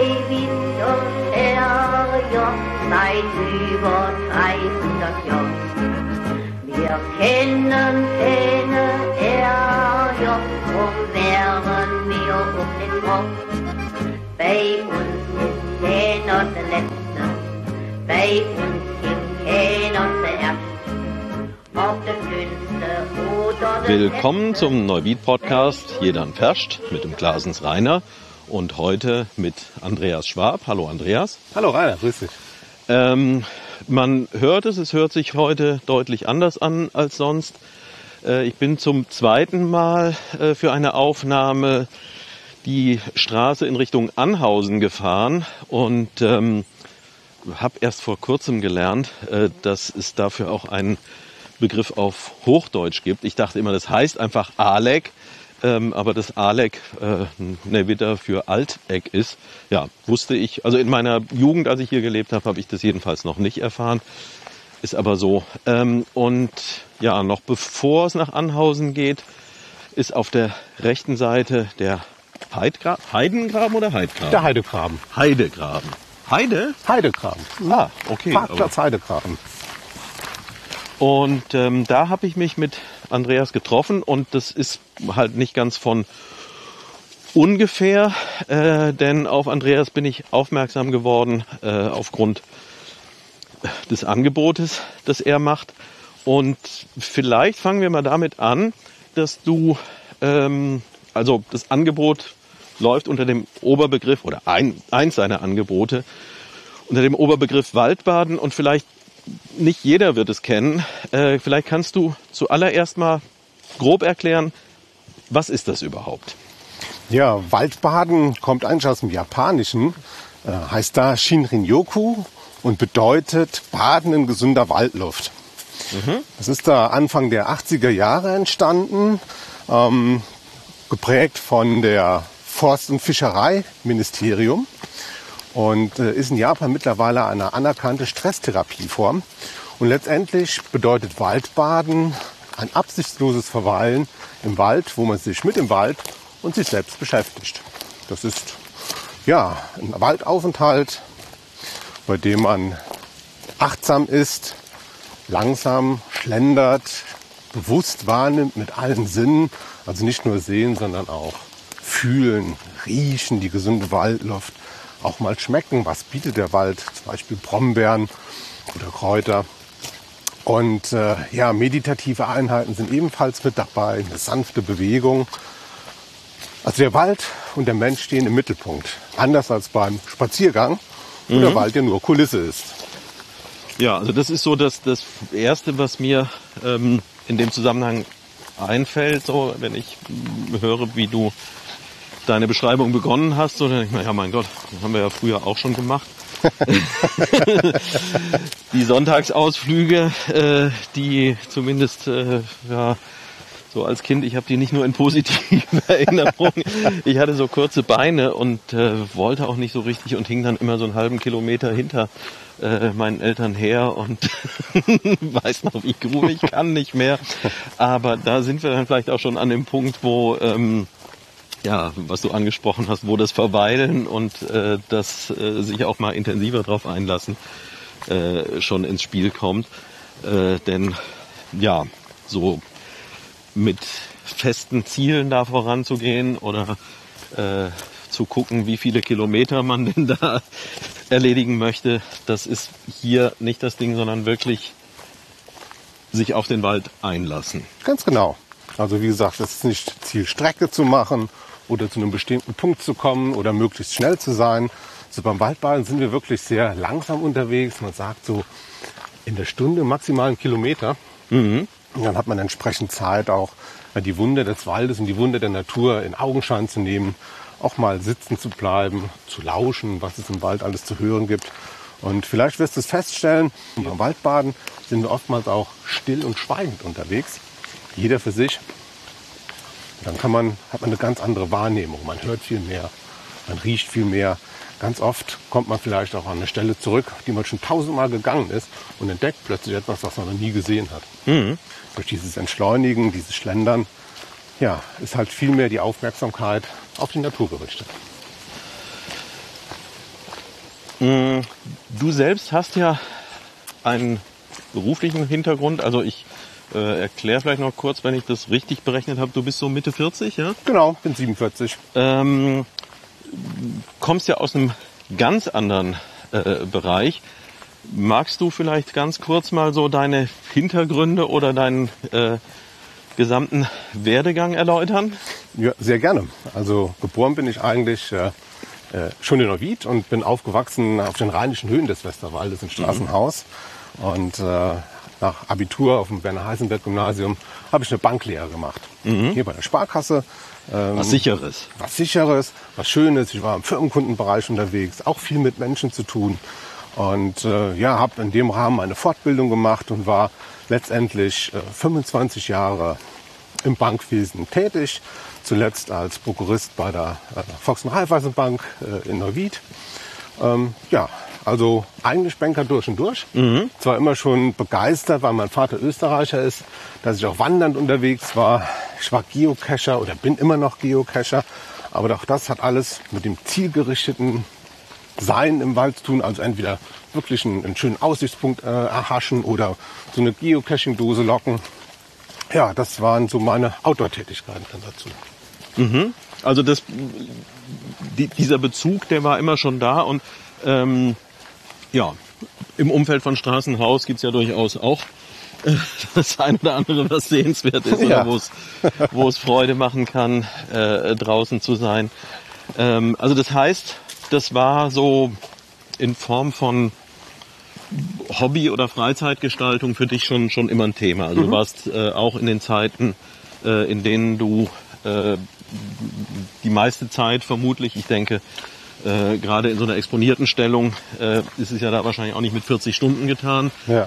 Eiwitz und Herrjoch seit über 300 Jahren. Wir kennen keine Herrjoch, drum wären wir um den Rock. Bei uns ist keiner der Letzte, bei uns gibt keiner zuerst. Ob der Dünnste oder der Willkommen zum Neuwied-Podcast Jedern Ferscht mit dem Glasens Rainer und heute mit Andreas Schwab. Hallo Andreas. Hallo Rainer, grüß dich. Man hört es hört sich heute deutlich anders an als sonst. Ich bin zum zweiten Mal für eine Aufnahme die Straße in Richtung Anhausen gefahren und habe erst vor kurzem gelernt, dass es dafür auch einen Begriff auf Hochdeutsch gibt. Ich dachte immer, das heißt einfach Aleck, aber das Aleck wieder für Alteck ist. Ja, wusste ich. Also in meiner Jugend, als ich hier gelebt habe, habe ich das jedenfalls noch nicht erfahren. Ist aber so. Und ja, noch bevor es nach Anhausen geht, ist auf der rechten Seite der Heidengraben oder Heidgraben? Der Heidegraben. Heidegraben. Heide? Heidegraben. Ah, okay. Parkplatz Heidegraben. Und da habe ich mich mit Andreas getroffen und das ist halt nicht ganz von ungefähr, denn auf Andreas bin ich aufmerksam geworden aufgrund des Angebotes, das er macht. Und vielleicht fangen wir mal damit an, dass du, also das Angebot läuft unter dem Oberbegriff, oder eins seiner Angebote, unter dem Oberbegriff Waldbaden und vielleicht nicht jeder wird es kennen. Vielleicht kannst du zuallererst mal grob erklären, was ist das überhaupt? Ja, Waldbaden kommt eigentlich aus dem Japanischen, heißt da Shinrin-yoku und bedeutet Baden in gesunder Waldluft. Das ist da Anfang der 80er Jahre entstanden, geprägt von der Forst- und Fischereiministerium. Und ist in Japan mittlerweile eine anerkannte Stresstherapieform. Und letztendlich bedeutet Waldbaden ein absichtsloses Verweilen im Wald, wo man sich mit dem Wald und sich selbst beschäftigt. Das ist ja ein Waldaufenthalt, bei dem man achtsam ist, langsam schlendert, bewusst wahrnimmt mit allen Sinnen. Also nicht nur sehen, sondern auch fühlen, riechen, die gesunde Waldluft. Auch mal schmecken, was bietet der Wald, zum Beispiel Brombeeren oder Kräuter. Und meditative Einheiten sind ebenfalls mit dabei, eine sanfte Bewegung. Also der Wald und der Mensch stehen im Mittelpunkt. Anders als beim Spaziergang, wo der Wald ja nur Kulisse ist. Ja, also das ist so das Erste, was mir in dem Zusammenhang einfällt, so wenn ich höre, wie du deine Beschreibung begonnen hast, so denke ich mir, ja mein Gott, das haben wir ja früher auch schon gemacht. Die Sonntagsausflüge, die zumindest so als Kind, ich habe die nicht nur in positiven Erinnerungen. Ich hatte so kurze Beine und wollte auch nicht so richtig und hing dann immer so einen halben Kilometer hinter meinen Eltern her und weiß noch, wie grün, ich kann nicht mehr. Aber da sind wir dann vielleicht auch schon an dem Punkt, wo was du angesprochen hast, wo das Verweilen und das sich auch mal intensiver drauf einlassen schon ins Spiel kommt. Denn ja, so mit festen Zielen da voranzugehen oder zu gucken, wie viele Kilometer man denn da erledigen möchte, das ist hier nicht das Ding, sondern wirklich sich auf den Wald einlassen. Ganz genau. Also wie gesagt, es ist nicht Ziel, Strecke zu machen oder zu einem bestimmten Punkt zu kommen oder möglichst schnell zu sein. Also beim Waldbaden sind wir wirklich sehr langsam unterwegs. Man sagt so in der Stunde maximal 1 Kilometer. Und dann hat man entsprechend Zeit, auch die Wunder des Waldes und die Wunder der Natur in Augenschein zu nehmen, auch mal sitzen zu bleiben, zu lauschen, was es im Wald alles zu hören gibt. Und vielleicht wirst du es feststellen, beim Waldbaden sind wir oftmals auch still und schweigend unterwegs. Jeder für sich. Dann hat man eine ganz andere Wahrnehmung. Man hört viel mehr, man riecht viel mehr. Ganz oft kommt man vielleicht auch an eine Stelle zurück, die man schon 1000-mal gegangen ist und entdeckt plötzlich etwas, was man noch nie gesehen hat. Durch dieses Entschleunigen, dieses Schlendern, ist halt viel mehr die Aufmerksamkeit auf die Natur gerichtet. Du selbst hast ja einen beruflichen Hintergrund. Also ich erkläre vielleicht noch kurz, wenn ich das richtig berechnet habe. Du bist so Mitte 40, ja? Genau, bin 47. Kommst ja aus einem ganz anderen Bereich. Magst du vielleicht ganz kurz mal so deine Hintergründe oder deinen gesamten Werdegang erläutern? Ja, sehr gerne. Also geboren bin ich eigentlich schon in Neuwied und bin aufgewachsen auf den rheinischen Höhen des Westerwaldes in Straßenhaus. Und nach Abitur auf dem Werner-Heisenberg-Gymnasium habe ich eine Banklehre gemacht. Hier bei der Sparkasse. Was Sicheres. Was Sicheres, was Schönes. Ich war im Firmenkundenbereich unterwegs, auch viel mit Menschen zu tun. Und habe in dem Rahmen eine Fortbildung gemacht und war letztendlich 25 Jahre im Bankwesen tätig. Zuletzt als Prokurist bei der Volks- und Raiffeisenbank in Neuwied. Also eigentlich Banker durch und durch. Zwar immer schon begeistert, weil mein Vater Österreicher ist, dass ich auch wandernd unterwegs war. Ich war Geocacher oder bin immer noch Geocacher. Aber auch das hat alles mit dem zielgerichteten Sein im Wald zu tun. Also entweder wirklich einen schönen Aussichtspunkt erhaschen oder so eine Geocaching-Dose locken. Ja, das waren so meine Outdoor-Tätigkeiten dann dazu. Also dieser Bezug, der war immer schon da und im Umfeld von Straßenhaus gibt's ja durchaus auch das ein oder andere, was sehenswert ist oder wo es Freude machen kann, draußen zu sein. Also das heißt, das war so in Form von Hobby- oder Freizeitgestaltung für dich schon immer ein Thema. Also du warst auch in den Zeiten, in denen du die meiste Zeit vermutlich, ich denke, gerade in so einer exponierten Stellung ist es ja da wahrscheinlich auch nicht mit 40 Stunden getan. Ja.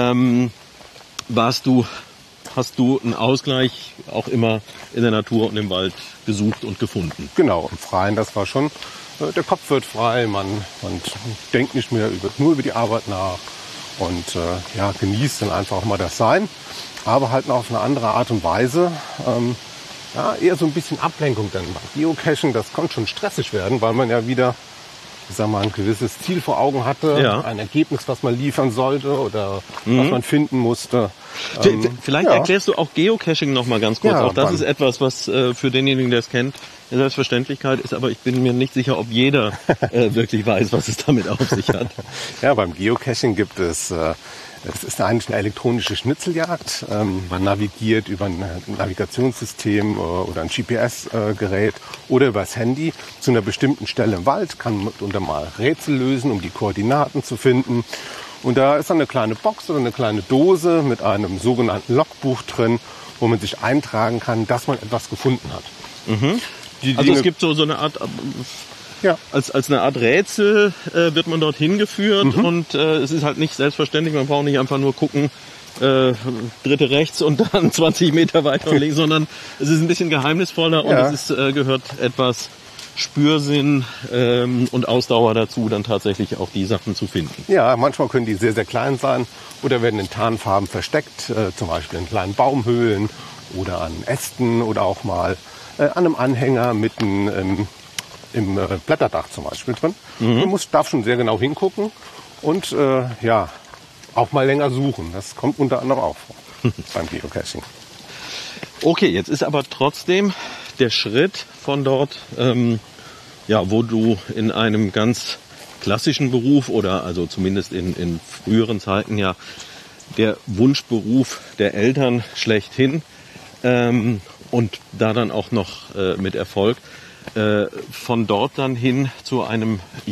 Hast du einen Ausgleich auch immer in der Natur und im Wald gesucht und gefunden? Genau, im Freien, das war schon, der Kopf wird frei, man denkt nicht mehr nur über die Arbeit nach und genießt dann einfach auch mal das Sein, aber halt noch auf eine andere Art und Weise. Eher so ein bisschen Ablenkung dann. Beim Geocachen, das konnte schon stressig werden, weil man ja wieder, ein gewisses Ziel vor Augen hatte, ein Ergebnis, was man liefern sollte oder was man finden musste. Vielleicht erklärst du auch Geocaching noch mal ganz kurz. Auch das ist etwas, was für denjenigen, der es kennt, eine Selbstverständlichkeit ist, aber ich bin mir nicht sicher, ob jeder wirklich weiß, was es damit auf sich hat. Ja, beim Geocaching gibt es es ist eigentlich eine elektronische Schnitzeljagd. Man navigiert über ein Navigationssystem oder ein GPS-Gerät oder über das Handy zu einer bestimmten Stelle im Wald, kann mitunter mal Rätsel lösen, um die Koordinaten zu finden. Und da ist dann eine kleine Box oder eine kleine Dose mit einem sogenannten Logbuch drin, wo man sich eintragen kann, dass man etwas gefunden hat. Also es gibt so eine Art... Als eine Art Rätsel wird man dorthin geführt und es ist halt nicht selbstverständlich, man braucht nicht einfach nur gucken, dritte rechts und dann 20 Meter weiter und links, sondern es ist ein bisschen geheimnisvoller und es gehört etwas Spürsinn und Ausdauer dazu, dann tatsächlich auch die Sachen zu finden. Ja, manchmal können die sehr, sehr klein sein oder werden in Tarnfarben versteckt, zum Beispiel in kleinen Baumhöhlen oder an Ästen oder auch mal an einem Anhänger mitten im Blätterdach zum Beispiel drin. Man darf schon sehr genau hingucken und auch mal länger suchen. Das kommt unter anderem auch vor beim Geocaching. Okay, jetzt ist aber trotzdem der Schritt von dort, wo du in einem ganz klassischen Beruf oder also zumindest in früheren Zeiten der Wunschberuf der Eltern schlechthin und da dann auch noch mit Erfolg. Von dort dann hin zu einem, ich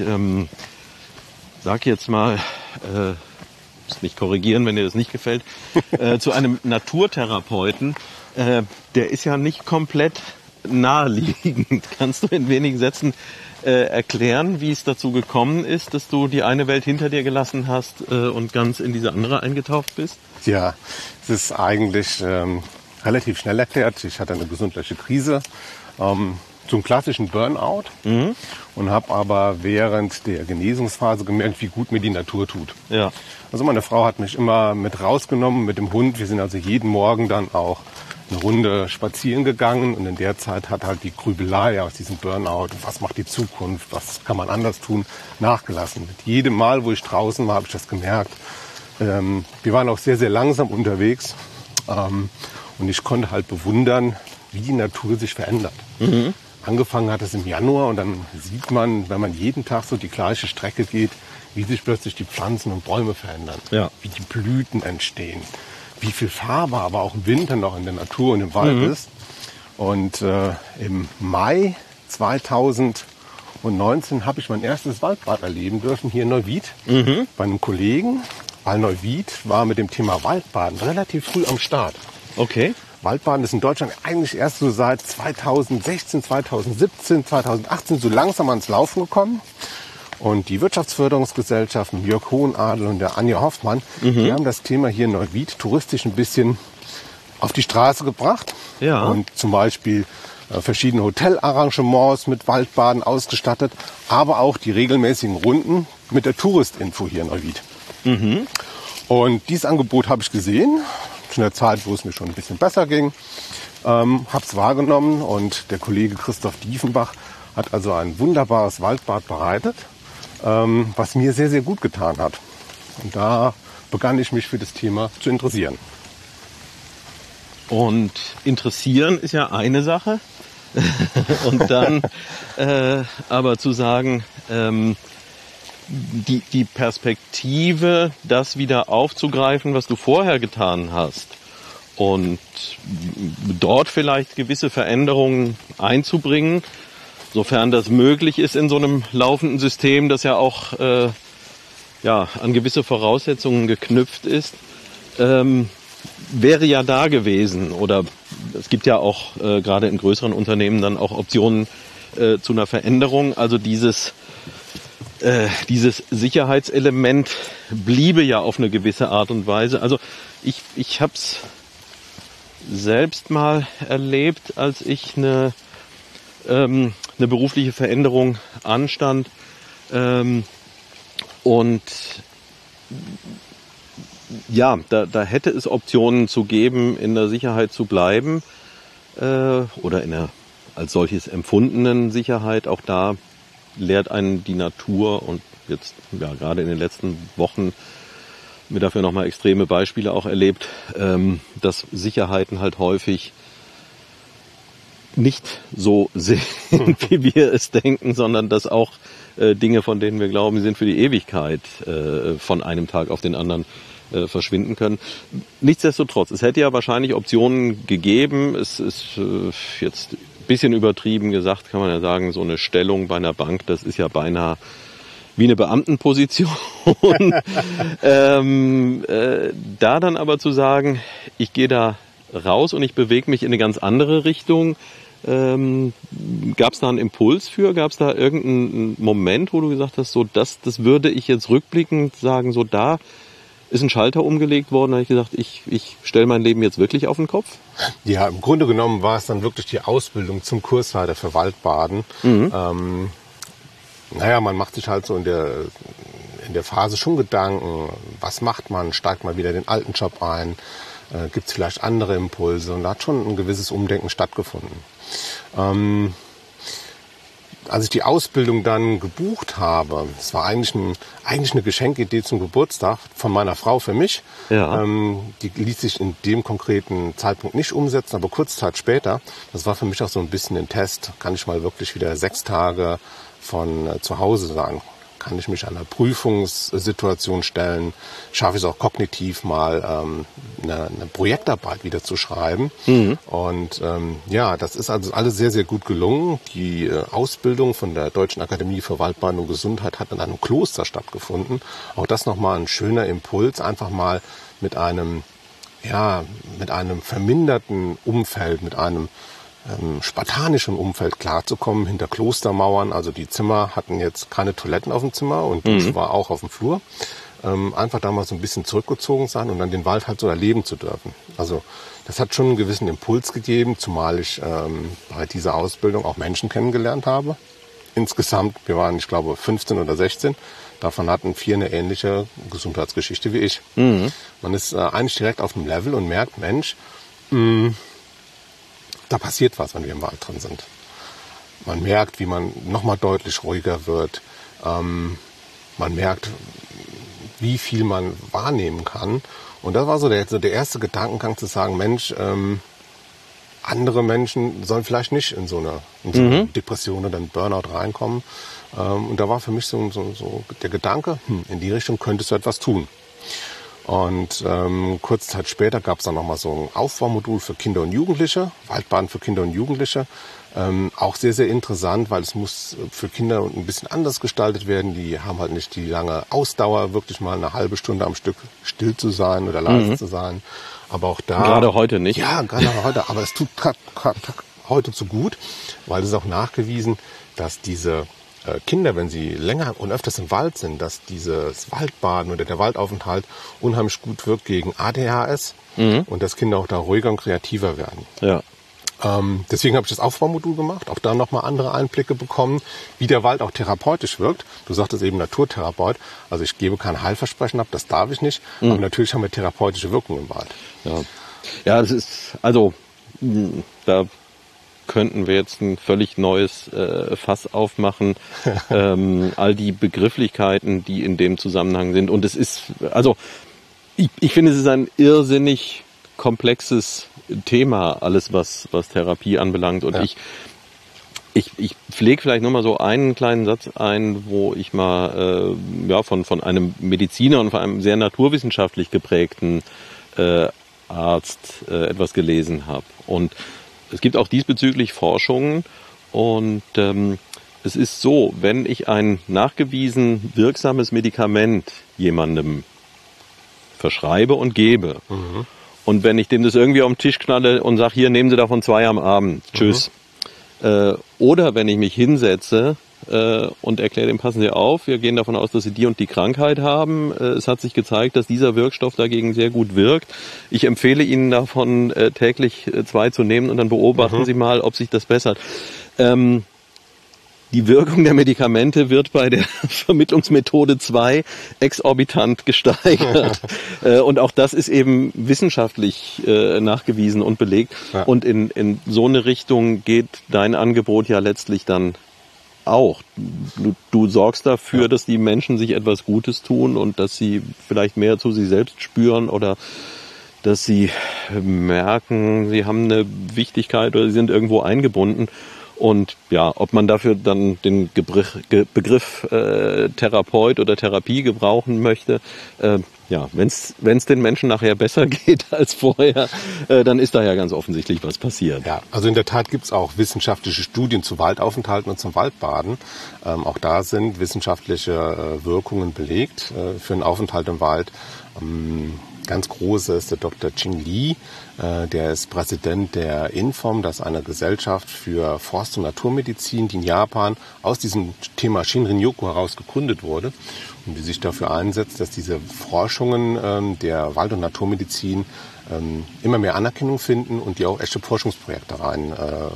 sag jetzt mal, muss mich korrigieren, wenn dir das nicht gefällt, zu einem Naturtherapeuten, der ist ja nicht komplett naheliegend. Kannst du in wenigen Sätzen erklären, wie es dazu gekommen ist, dass du die eine Welt hinter dir gelassen hast und ganz in diese andere eingetaucht bist? Ja, es ist eigentlich relativ schnell erklärt. Ich hatte eine gesundheitliche Krise. Zum klassischen Burnout und habe aber während der Genesungsphase gemerkt, wie gut mir die Natur tut. Ja. Also meine Frau hat mich immer mit rausgenommen mit dem Hund. Wir sind also jeden Morgen dann auch eine Runde spazieren gegangen und in der Zeit hat halt die Grübelei aus diesem Burnout, was macht die Zukunft, was kann man anders tun, nachgelassen. Mit jedem Mal, wo ich draußen war, habe ich das gemerkt. Wir waren auch sehr, sehr langsam unterwegs und ich konnte halt bewundern, wie die Natur sich verändert. Mhm. Angefangen hat es im Januar und dann sieht man, wenn man jeden Tag so die gleiche Strecke geht, wie sich plötzlich die Pflanzen und Bäume verändern, wie die Blüten entstehen, wie viel Farbe aber auch im Winter noch in der Natur und im Wald ist. Und im Mai 2019 habe ich mein erstes Waldbad erleben dürfen hier in Neuwied bei einem Kollegen, weil Neuwied war mit dem Thema Waldbaden relativ früh am Start. Okay. Waldbaden ist in Deutschland eigentlich erst so seit 2016, 2017, 2018 so langsam ans Laufen gekommen. Und die Wirtschaftsförderungsgesellschaften, Jörg Hohenadel und der Anja Hoffmann, die haben das Thema hier in Neuwied touristisch ein bisschen auf die Straße gebracht. Ja. Und zum Beispiel verschiedene Hotelarrangements mit Waldbaden ausgestattet, aber auch die regelmäßigen Runden mit der Touristinfo hier in Neuwied. Mhm. Und dieses Angebot habe ich gesehen, zu einer Zeit, wo es mir schon ein bisschen besser ging, habe es wahrgenommen und der Kollege Christoph Diefenbach hat also ein wunderbares Waldbad bereitet, was mir sehr, sehr gut getan hat. Und da begann ich mich für das Thema zu interessieren. Und interessieren ist ja eine Sache. Und dann aber zu sagen, die Perspektive, das wieder aufzugreifen, was du vorher getan hast und dort vielleicht gewisse Veränderungen einzubringen, sofern das möglich ist in so einem laufenden System, das ja auch an gewisse Voraussetzungen geknüpft ist, wäre ja da gewesen. Oder es gibt ja auch gerade in größeren Unternehmen dann auch Optionen zu einer Veränderung. Also dieses Sicherheitselement bliebe ja auf eine gewisse Art und Weise. Also ich habe es selbst mal erlebt, als ich eine berufliche Veränderung anstand und ja, da hätte es Optionen zu geben, in der Sicherheit zu bleiben oder in der als solches empfundenen Sicherheit. Auch da lehrt einen die Natur und jetzt ja gerade in den letzten Wochen mir dafür nochmal extreme Beispiele auch erlebt, dass Sicherheiten halt häufig nicht so sind, wie wir es denken, sondern dass auch Dinge, von denen wir glauben, sie sind für die Ewigkeit von einem Tag auf den anderen verschwinden können. Nichtsdestotrotz, es hätte ja wahrscheinlich Optionen gegeben. Es ist jetzt ein bisschen übertrieben gesagt, kann man ja sagen, so eine Stellung bei einer Bank, das ist ja beinahe wie eine Beamtenposition. Da dann aber zu sagen, ich gehe da raus und ich bewege mich in eine ganz andere Richtung. Gab es da einen Impuls für? Gab es da irgendeinen Moment, wo du gesagt hast, so das würde ich jetzt rückblickend sagen, so da ist ein Schalter umgelegt worden, da habe ich gesagt, ich stelle mein Leben jetzt wirklich auf den Kopf? Ja, im Grunde genommen war es dann wirklich die Ausbildung zum Kursleiter für Waldbaden. Man macht sich halt so in der Phase schon Gedanken, was macht man, steigt mal wieder den alten Job ein, gibt es vielleicht andere Impulse und da hat schon ein gewisses Umdenken stattgefunden. Als ich die Ausbildung dann gebucht habe, das war eigentlich eine Geschenkidee zum Geburtstag von meiner Frau für mich. Ja. Die ließ sich in dem konkreten Zeitpunkt nicht umsetzen, aber kurz Zeit später, das war für mich auch so ein bisschen ein Test, kann ich mal wirklich wieder 6 Tage von zu Hause sein. Kann ich mich einer Prüfungssituation stellen? Schaffe ich es auch kognitiv mal eine Projektarbeit wieder zu schreiben? Mhm. Und das ist also alles sehr, sehr gut gelungen. Die Ausbildung von der Deutschen Akademie für Waldbaden und Gesundheit hat in einem Kloster stattgefunden. Auch das nochmal ein schöner Impuls, einfach mal mit einem verminderten Umfeld, mit einem spartanischen Umfeld klarzukommen, hinter Klostermauern. Also die Zimmer hatten jetzt keine Toiletten auf dem Zimmer und Dusche war auch auf dem Flur. Einfach da mal so ein bisschen zurückgezogen sein und dann den Wald halt so erleben zu dürfen. Also das hat schon einen gewissen Impuls gegeben, zumal ich bei dieser Ausbildung auch Menschen kennengelernt habe. Insgesamt, wir waren, ich glaube, 15 oder 16. Davon hatten 4 eine ähnliche Gesundheitsgeschichte wie ich. Mhm. Man ist eigentlich direkt auf dem Level und merkt, Mensch, da passiert was, wenn wir im Wald drin sind. Man merkt, wie man nochmal deutlich ruhiger wird. Man merkt, wie viel man wahrnehmen kann. Und das war so der erste Gedankengang zu sagen, Mensch, andere Menschen sollen vielleicht nicht in so eine Depression oder einen Burnout reinkommen. Und da war für mich so der Gedanke, in die Richtung könntest du etwas tun. Und kurze Zeit später gab es dann nochmal so ein Aufbaumodul für Kinder und Jugendliche, Waldbaden für Kinder und Jugendliche. Auch sehr, sehr interessant, weil es muss für Kinder ein bisschen anders gestaltet werden. Die haben halt nicht die lange Ausdauer, wirklich mal eine halbe Stunde am Stück still zu sein oder leise zu sein. Aber auch da... Gerade heute nicht. Ja, gerade heute. Aber es tut heute zu gut, weil es ist auch nachgewiesen, dass diese Kinder, wenn sie länger und öfters im Wald sind, dass dieses Waldbaden oder der Waldaufenthalt unheimlich gut wirkt gegen ADHS und dass Kinder auch da ruhiger und kreativer werden. Ja. Deswegen habe ich das Aufbaumodul gemacht, auch da nochmal andere Einblicke bekommen, wie der Wald auch therapeutisch wirkt. Du sagtest eben Naturtherapeut, also ich gebe kein Heilversprechen ab, das darf ich nicht, aber natürlich haben wir therapeutische Wirkung im Wald. Ja, das ist, also da könnten wir jetzt ein völlig neues Fass aufmachen, all die Begrifflichkeiten, die in dem Zusammenhang sind. Und es ist, also ich finde, es ist ein irrsinnig komplexes Thema, alles was Therapie anbelangt. Und ich pflege vielleicht nur mal so einen kleinen Satz ein, wo ich mal von einem Mediziner und von einem sehr naturwissenschaftlich geprägten Arzt etwas gelesen habe. Und es gibt auch diesbezüglich Forschungen und es ist so, wenn ich ein nachgewiesen wirksames Medikament jemandem verschreibe und gebe und wenn ich dem das irgendwie auf den Tisch knalle und sage, hier, nehmen Sie davon 2 am Abend, tschüss. Oder wenn ich mich hinsetze und erkläre dem, passen Sie auf, wir gehen davon aus, dass Sie die und die Krankheit haben. Es hat sich gezeigt, dass dieser Wirkstoff dagegen sehr gut wirkt. Ich empfehle Ihnen davon täglich 2 zu nehmen und dann beobachten Sie mal, ob sich das bessert. Die Wirkung der Medikamente wird bei der Vermittlungsmethode 2 exorbitant gesteigert. Und auch das ist eben wissenschaftlich nachgewiesen und belegt. Ja. Und in so eine Richtung geht dein Angebot ja letztlich dann auch. Du sorgst dafür, dass die Menschen sich etwas Gutes tun und dass sie vielleicht mehr zu sich selbst spüren oder dass sie merken, sie haben eine Wichtigkeit oder sie sind irgendwo eingebunden. Und ja, ob man dafür dann den Begriff Therapeut oder Therapie gebrauchen möchte, wenn es den Menschen nachher besser geht als vorher, dann ist da ja ganz offensichtlich was passiert. Ja, also in der Tat gibt es auch wissenschaftliche Studien zu Waldaufenthalten und zum Waldbaden. Auch da sind wissenschaftliche Wirkungen belegt für einen Aufenthalt im Wald. Ganz groß ist der Dr. Ching Li, der ist Präsident der INFOM, das ist eine Gesellschaft für Forst- und Naturmedizin, die in Japan aus diesem Thema Shinrin-yoku heraus gegründet wurde und die sich dafür einsetzt, dass diese Forschungen der Wald- und Naturmedizin immer mehr Anerkennung finden und die auch echte Forschungsprojekte rein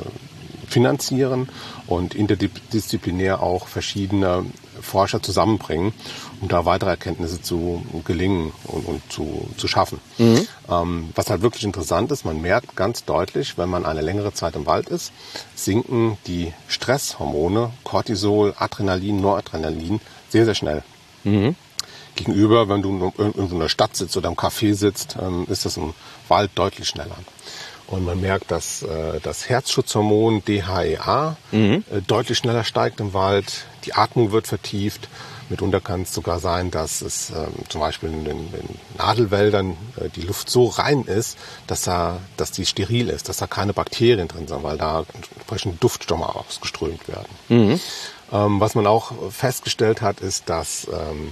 finanzieren und interdisziplinär auch verschiedene Forscher zusammenbringen, um da weitere Erkenntnisse zu gelingen und zu schaffen. Was halt wirklich interessant ist, man merkt ganz deutlich, wenn man eine längere Zeit im Wald ist, sinken die Stresshormone, Cortisol, Adrenalin, Noradrenalin sehr, sehr schnell. Gegenüber, wenn du in so einer Stadt sitzt oder im Café sitzt, ist das im Wald deutlich schneller. Und man merkt, dass das Herzschutzhormon DHEA deutlich schneller steigt im Wald. Die Atmung wird vertieft. Mitunter kann es sogar sein, dass es zum Beispiel in den Nadelwäldern die Luft so rein ist, dass die steril ist, dass da keine Bakterien drin sind, weil da entsprechend Duftstoffe ausgeströmt werden. Was man auch festgestellt hat, ist, dass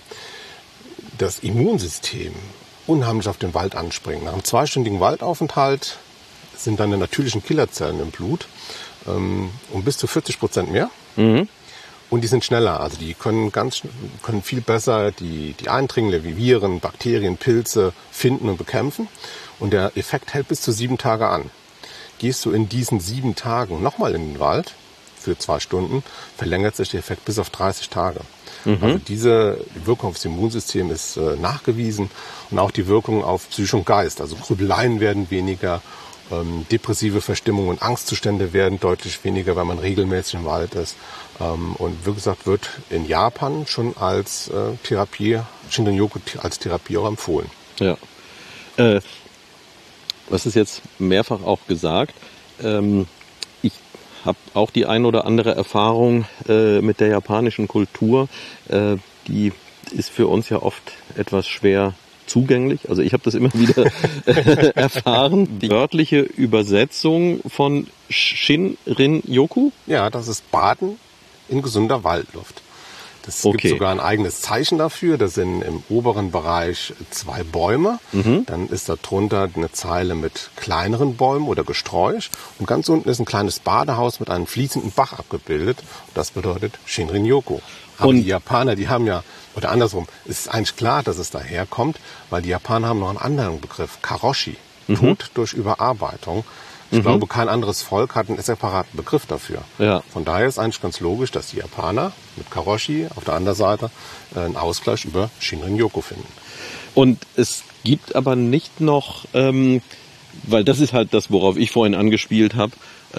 das Immunsystem unheimlich auf den Wald anspringt. Nach einem 2-stündigen Waldaufenthalt sind dann die natürlichen Killerzellen im Blut um bis zu 40% mehr. Und die sind schneller, also die können viel besser die Eindringlinge wie Viren, Bakterien, Pilze finden und bekämpfen. Und der Effekt hält bis zu 7 Tage an. Gehst du in diesen 7 Tagen nochmal in den Wald für 2 Stunden, verlängert sich der Effekt bis auf 30 Tage. Also diese Wirkung aufs Immunsystem ist nachgewiesen und auch die Wirkung auf Psyche und Geist. Also Grübeleien werden weniger Depressive Verstimmung und Angstzustände werden deutlich weniger, wenn man regelmäßig im Wald ist. Und wie gesagt, wird in Japan schon als Therapie, Shinrin-yoku als Therapie auch empfohlen. Ja. Du hast es jetzt mehrfach auch gesagt. Ich habe auch die ein oder andere Erfahrung mit der japanischen Kultur. Die ist für uns ja oft etwas schwer zugänglich. Also ich habe das immer wieder erfahren. Die wörtliche Übersetzung von Shinrin-yoku? Ja, das ist Baden in gesunder Waldluft. Es gibt sogar ein eigenes Zeichen dafür. Das sind im oberen Bereich 2 Bäume. Dann ist da drunter eine Zeile mit kleineren Bäumen oder Gesträuch. Und ganz unten ist ein kleines Badehaus mit einem fließenden Bach abgebildet. Das bedeutet Shinrin-yoku. Aber die Japaner, die haben ja, oder andersrum, es ist eigentlich klar, dass es daherkommt, weil die Japaner haben noch einen anderen Begriff, Karoshi, Tod durch Überarbeitung. Ich glaube, kein anderes Volk hat einen separaten Begriff dafür. Ja. Von daher ist eigentlich ganz logisch, dass die Japaner mit Karoshi auf der anderen Seite einen Ausgleich über Shinrin-yoku finden. Und es gibt aber nicht noch, weil das ist halt das, worauf ich vorhin angespielt habe.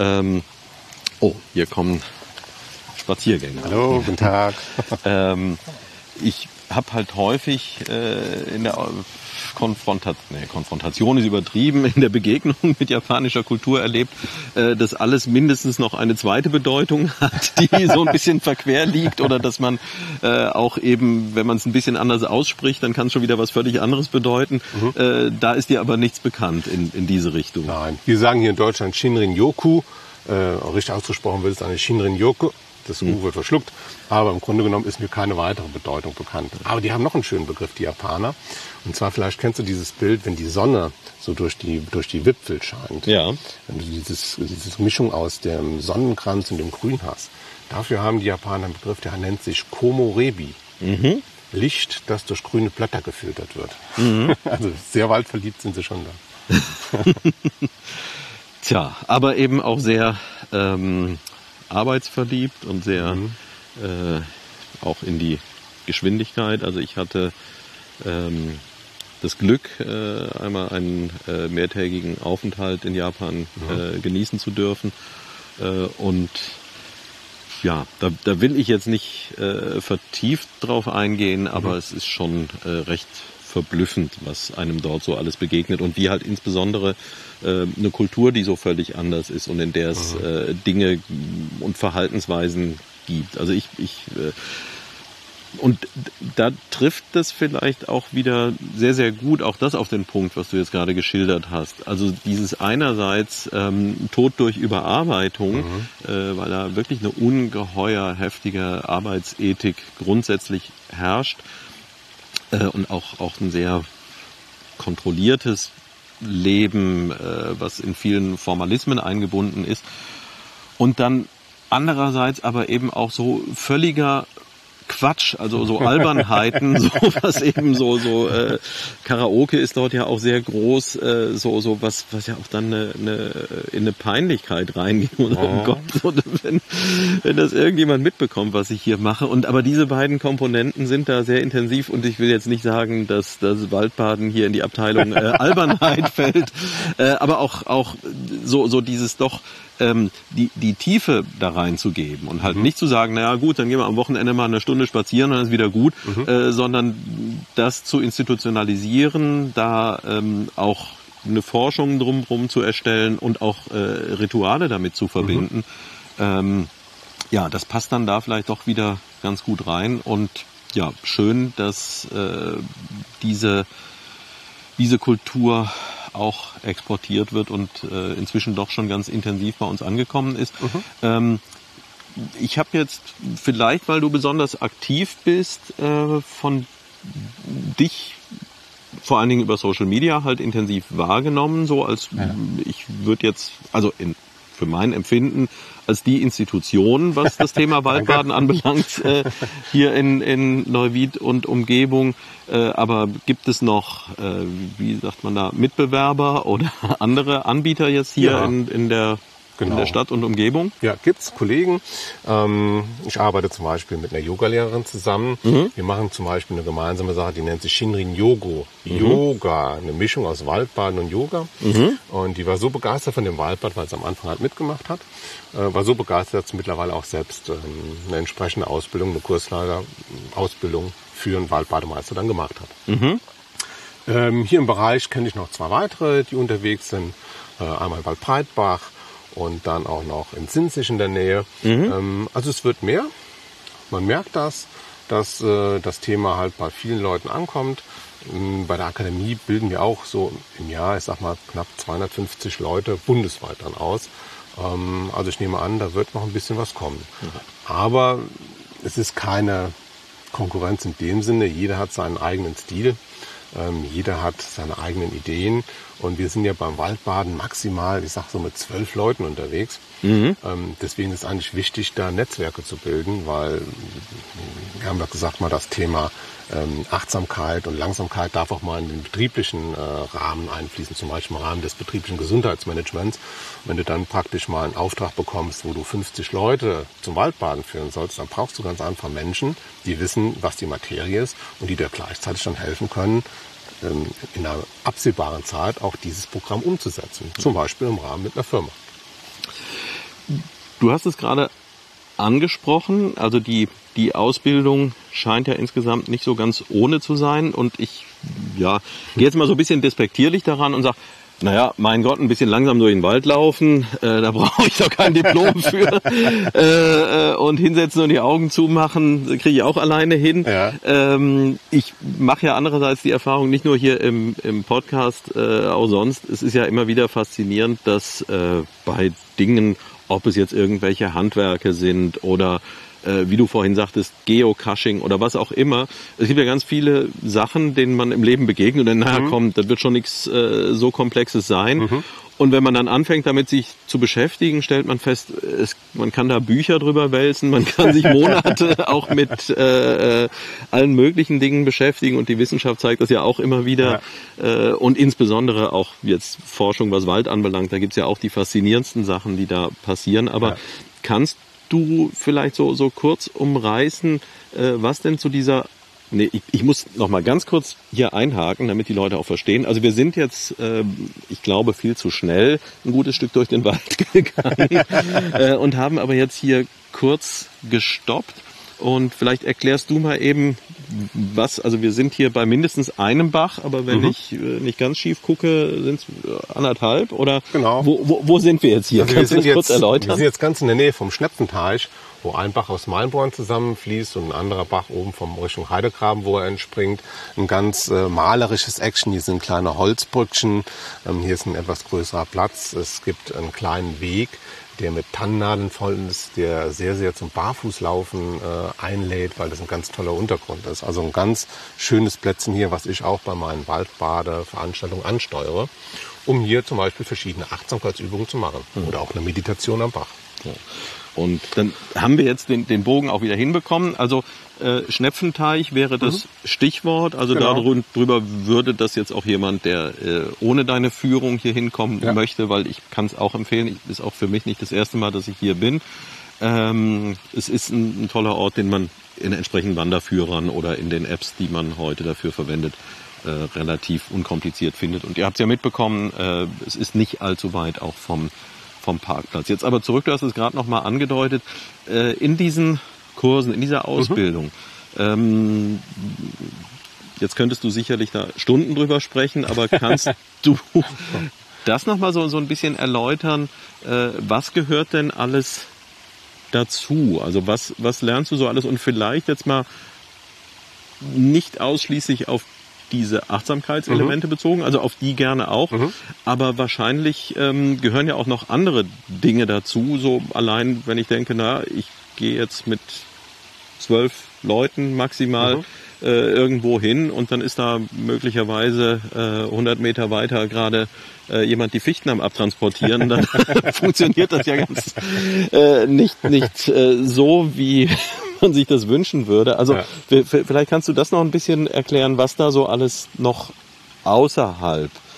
Hier kommen Spaziergänger. Hallo, guten Tag. Ich habe halt häufig in der Konfrontation ist übertrieben, in der Begegnung mit japanischer Kultur erlebt, dass alles mindestens noch eine zweite Bedeutung hat, die so ein bisschen verquer liegt, oder dass man auch eben, wenn man es ein bisschen anders ausspricht, dann kann es schon wieder was völlig anderes bedeuten. Da ist dir aber nichts bekannt in diese Richtung. Nein, wir sagen hier in Deutschland Shinrin-yoku, richtig ausgesprochen wird es eine Shinrin-yoku. Das U wird verschluckt, aber im Grunde genommen ist mir keine weitere Bedeutung bekannt. Aber die haben noch einen schönen Begriff, die Japaner. Und zwar, vielleicht kennst du dieses Bild, wenn die Sonne so durch die Wipfel scheint. Ja. Wenn du diese Mischung aus dem Sonnenkranz und dem Grün hast. Dafür haben die Japaner einen Begriff, der nennt sich Komorebi. Licht, das durch grüne Blätter gefiltert wird. Also sehr waldverliebt sind sie schon da. Tja, aber eben auch sehr arbeitsverliebt und sehr auch in die Geschwindigkeit. Also ich hatte das Glück, einmal einen mehrtägigen Aufenthalt in Japan genießen zu dürfen. Und ja, da will ich jetzt nicht vertieft drauf eingehen, aber es ist schon recht verblüffend, was einem dort so alles begegnet und wie halt insbesondere eine Kultur, die so völlig anders ist und in der es Dinge und Verhaltensweisen gibt. Also und da trifft das vielleicht auch wieder sehr, sehr gut auch das auf den Punkt, was du jetzt gerade geschildert hast. Also dieses einerseits Tod durch Überarbeitung, weil da wirklich eine ungeheuer heftige Arbeitsethik grundsätzlich herrscht und auch ein sehr kontrolliertes Leben, was in vielen Formalismen eingebunden ist. Und dann andererseits aber eben auch so völliger Quatsch, also so Albernheiten, so was eben so Karaoke ist dort ja auch sehr groß, so was ja auch dann in eine Peinlichkeit reingeht. Oh Gott, so, wenn das irgendjemand mitbekommt, was ich hier mache. Aber diese beiden Komponenten sind da sehr intensiv und ich will jetzt nicht sagen, dass das Waldbaden hier in die Abteilung Albernheit fällt, aber auch so dieses doch die Tiefe da reinzugeben und halt nicht zu sagen, naja gut, dann gehen wir am Wochenende mal eine Stunde spazieren und dann ist wieder gut, sondern das zu institutionalisieren, da auch eine Forschung drumherum zu erstellen und auch Rituale damit zu verbinden. Ja, das passt dann da vielleicht doch wieder ganz gut rein und ja, schön, dass diese Kultur auch exportiert wird und inzwischen doch schon ganz intensiv bei uns angekommen ist. Ich habe jetzt, vielleicht weil du besonders aktiv bist, von dich vor allen Dingen über Social Media halt intensiv wahrgenommen, so als ich würde jetzt, also für mein Empfinden, als die Institution, was das Thema Waldbaden anbelangt, hier in Neuwied und Umgebung. Aber gibt es noch, wie sagt man da, Mitbewerber oder andere Anbieter jetzt hier in der in der Stadt und Umgebung? Ja, gibt's Kollegen. Ich arbeite zum Beispiel mit einer Yogalehrerin zusammen. Wir machen zum Beispiel eine gemeinsame Sache, die nennt sich Shinrin Yogo. Yoga, eine Mischung aus Waldbaden und Yoga. Und die war so begeistert von dem Waldbad, weil sie am Anfang halt mitgemacht hat. War so begeistert, dass sie mittlerweile auch selbst eine entsprechende Ausbildung, eine Kurslager-Ausbildung für einen Waldbademeister dann gemacht hat. Hier im Bereich kenne ich noch 2 weitere, die unterwegs sind. Einmal Waldbreitbach und dann auch noch in Sinzig in der Nähe. Also es wird mehr. Man merkt das, dass das Thema halt bei vielen Leuten ankommt. Bei der Akademie bilden wir auch so im Jahr, ich sag mal, knapp 250 Leute bundesweit dann aus. Also ich nehme an, da wird noch ein bisschen was kommen. Aber es ist keine Konkurrenz in dem Sinne. Jeder hat seinen eigenen Stil. Jeder hat seine eigenen Ideen und wir sind ja beim Waldbaden maximal, ich sag so mit 12 Leuten unterwegs. Deswegen ist eigentlich wichtig, da Netzwerke zu bilden, weil wir haben ja gesagt, mal das Thema Achtsamkeit und Langsamkeit darf auch mal in den betrieblichen Rahmen einfließen, zum Beispiel im Rahmen des betrieblichen Gesundheitsmanagements. Wenn du dann praktisch mal einen Auftrag bekommst, wo du 50 Leute zum Waldbaden führen sollst, dann brauchst du ganz einfach Menschen, die wissen, was die Materie ist und die dir gleichzeitig dann helfen können, in einer absehbaren Zeit auch dieses Programm umzusetzen. Zum Beispiel im Rahmen mit einer Firma. Du hast es gerade angesprochen, also die Ausbildung scheint ja insgesamt nicht so ganz ohne zu sein und ich gehe jetzt mal so ein bisschen despektierlich daran und sage, naja, mein Gott, ein bisschen langsam durch den Wald laufen, da brauche ich doch kein Diplom für. Und hinsetzen und die Augen zumachen, kriege ich auch alleine hin. Ja. Ich mache ja andererseits die Erfahrung, nicht nur hier im Podcast, auch sonst. Es ist ja immer wieder faszinierend, dass bei Dingen, ob es jetzt irgendwelche Handwerke sind oder wie du vorhin sagtest, Geocaching oder was auch immer. Es gibt ja ganz viele Sachen, denen man im Leben begegnet und dann, naja, komm, das wird schon nichts so Komplexes sein. Und wenn man dann anfängt, damit sich zu beschäftigen, stellt man fest, man kann da Bücher drüber wälzen, man kann sich Monate auch mit allen möglichen Dingen beschäftigen und die Wissenschaft zeigt das ja auch immer wieder. Ja. Und insbesondere auch jetzt Forschung, was Wald anbelangt, da gibt's ja auch die faszinierendsten Sachen, die da passieren. Aber kannst du vielleicht so kurz umreißen, was denn zu dieser... Nee, ich muss noch mal ganz kurz hier einhaken, damit die Leute auch verstehen. Also wir sind jetzt, ich glaube, viel zu schnell ein gutes Stück durch den Wald gegangen und haben aber jetzt hier kurz gestoppt. Und vielleicht erklärst du mal eben, also wir sind hier bei mindestens einem Bach, aber wenn ich nicht ganz schief gucke, sind es 1,5 oder genau. Wo sind wir jetzt hier? Also Kannst du das kurz erläutern? Wir sind jetzt ganz in der Nähe vom Schnepfenteich, wo ein Bach aus Mainborn zusammenfließt und ein anderer Bach oben vom Richtung Heidegraben, wo er entspringt. Ein ganz malerisches Action, hier sind kleine Holzbrückchen, hier ist ein etwas größerer Platz, es gibt einen kleinen Weg, der mit Tannennadeln voll ist, der sehr, sehr zum Barfußlaufen einlädt, weil das ein ganz toller Untergrund ist. Also ein ganz schönes Plätzchen hier, was ich auch bei meinen Waldbadeveranstaltungen ansteuere, um hier zum Beispiel verschiedene Achtsamkeitsübungen zu machen oder auch eine Meditation am Bach. Ja. Und dann haben wir jetzt den Bogen auch wieder hinbekommen. Also Schnepfenteich wäre das Stichwort. Also darüber würde das jetzt auch jemand, der ohne deine Führung hier hinkommen möchte, weil ich kann es auch empfehlen. Ist auch für mich nicht das erste Mal, dass ich hier bin. Es ist ein toller Ort, den man in entsprechenden Wanderführern oder in den Apps, die man heute dafür verwendet, relativ unkompliziert findet. Und ihr habt es ja mitbekommen, es ist nicht allzu weit auch vom Parkplatz. Jetzt aber zurück, du hast es gerade noch mal angedeutet, in diesen Kursen, in dieser Ausbildung, jetzt könntest du sicherlich da Stunden drüber sprechen, aber kannst du das noch mal so ein bisschen erläutern, was gehört denn alles dazu? Also was lernst du so alles und vielleicht jetzt mal nicht ausschließlich auf diese Achtsamkeitselemente bezogen, also auf die gerne auch, aber wahrscheinlich gehören ja auch noch andere Dinge dazu, so allein, wenn ich denke, ich gehe jetzt mit 12 Leuten maximal irgendwo hin und dann ist da möglicherweise 100 Meter weiter gerade jemand die Fichten am Abtransportieren, dann funktioniert das ja ganz nicht so, wie man sich das wünschen würde. Also vielleicht kannst du das noch ein bisschen erklären, was da so alles noch außerhalb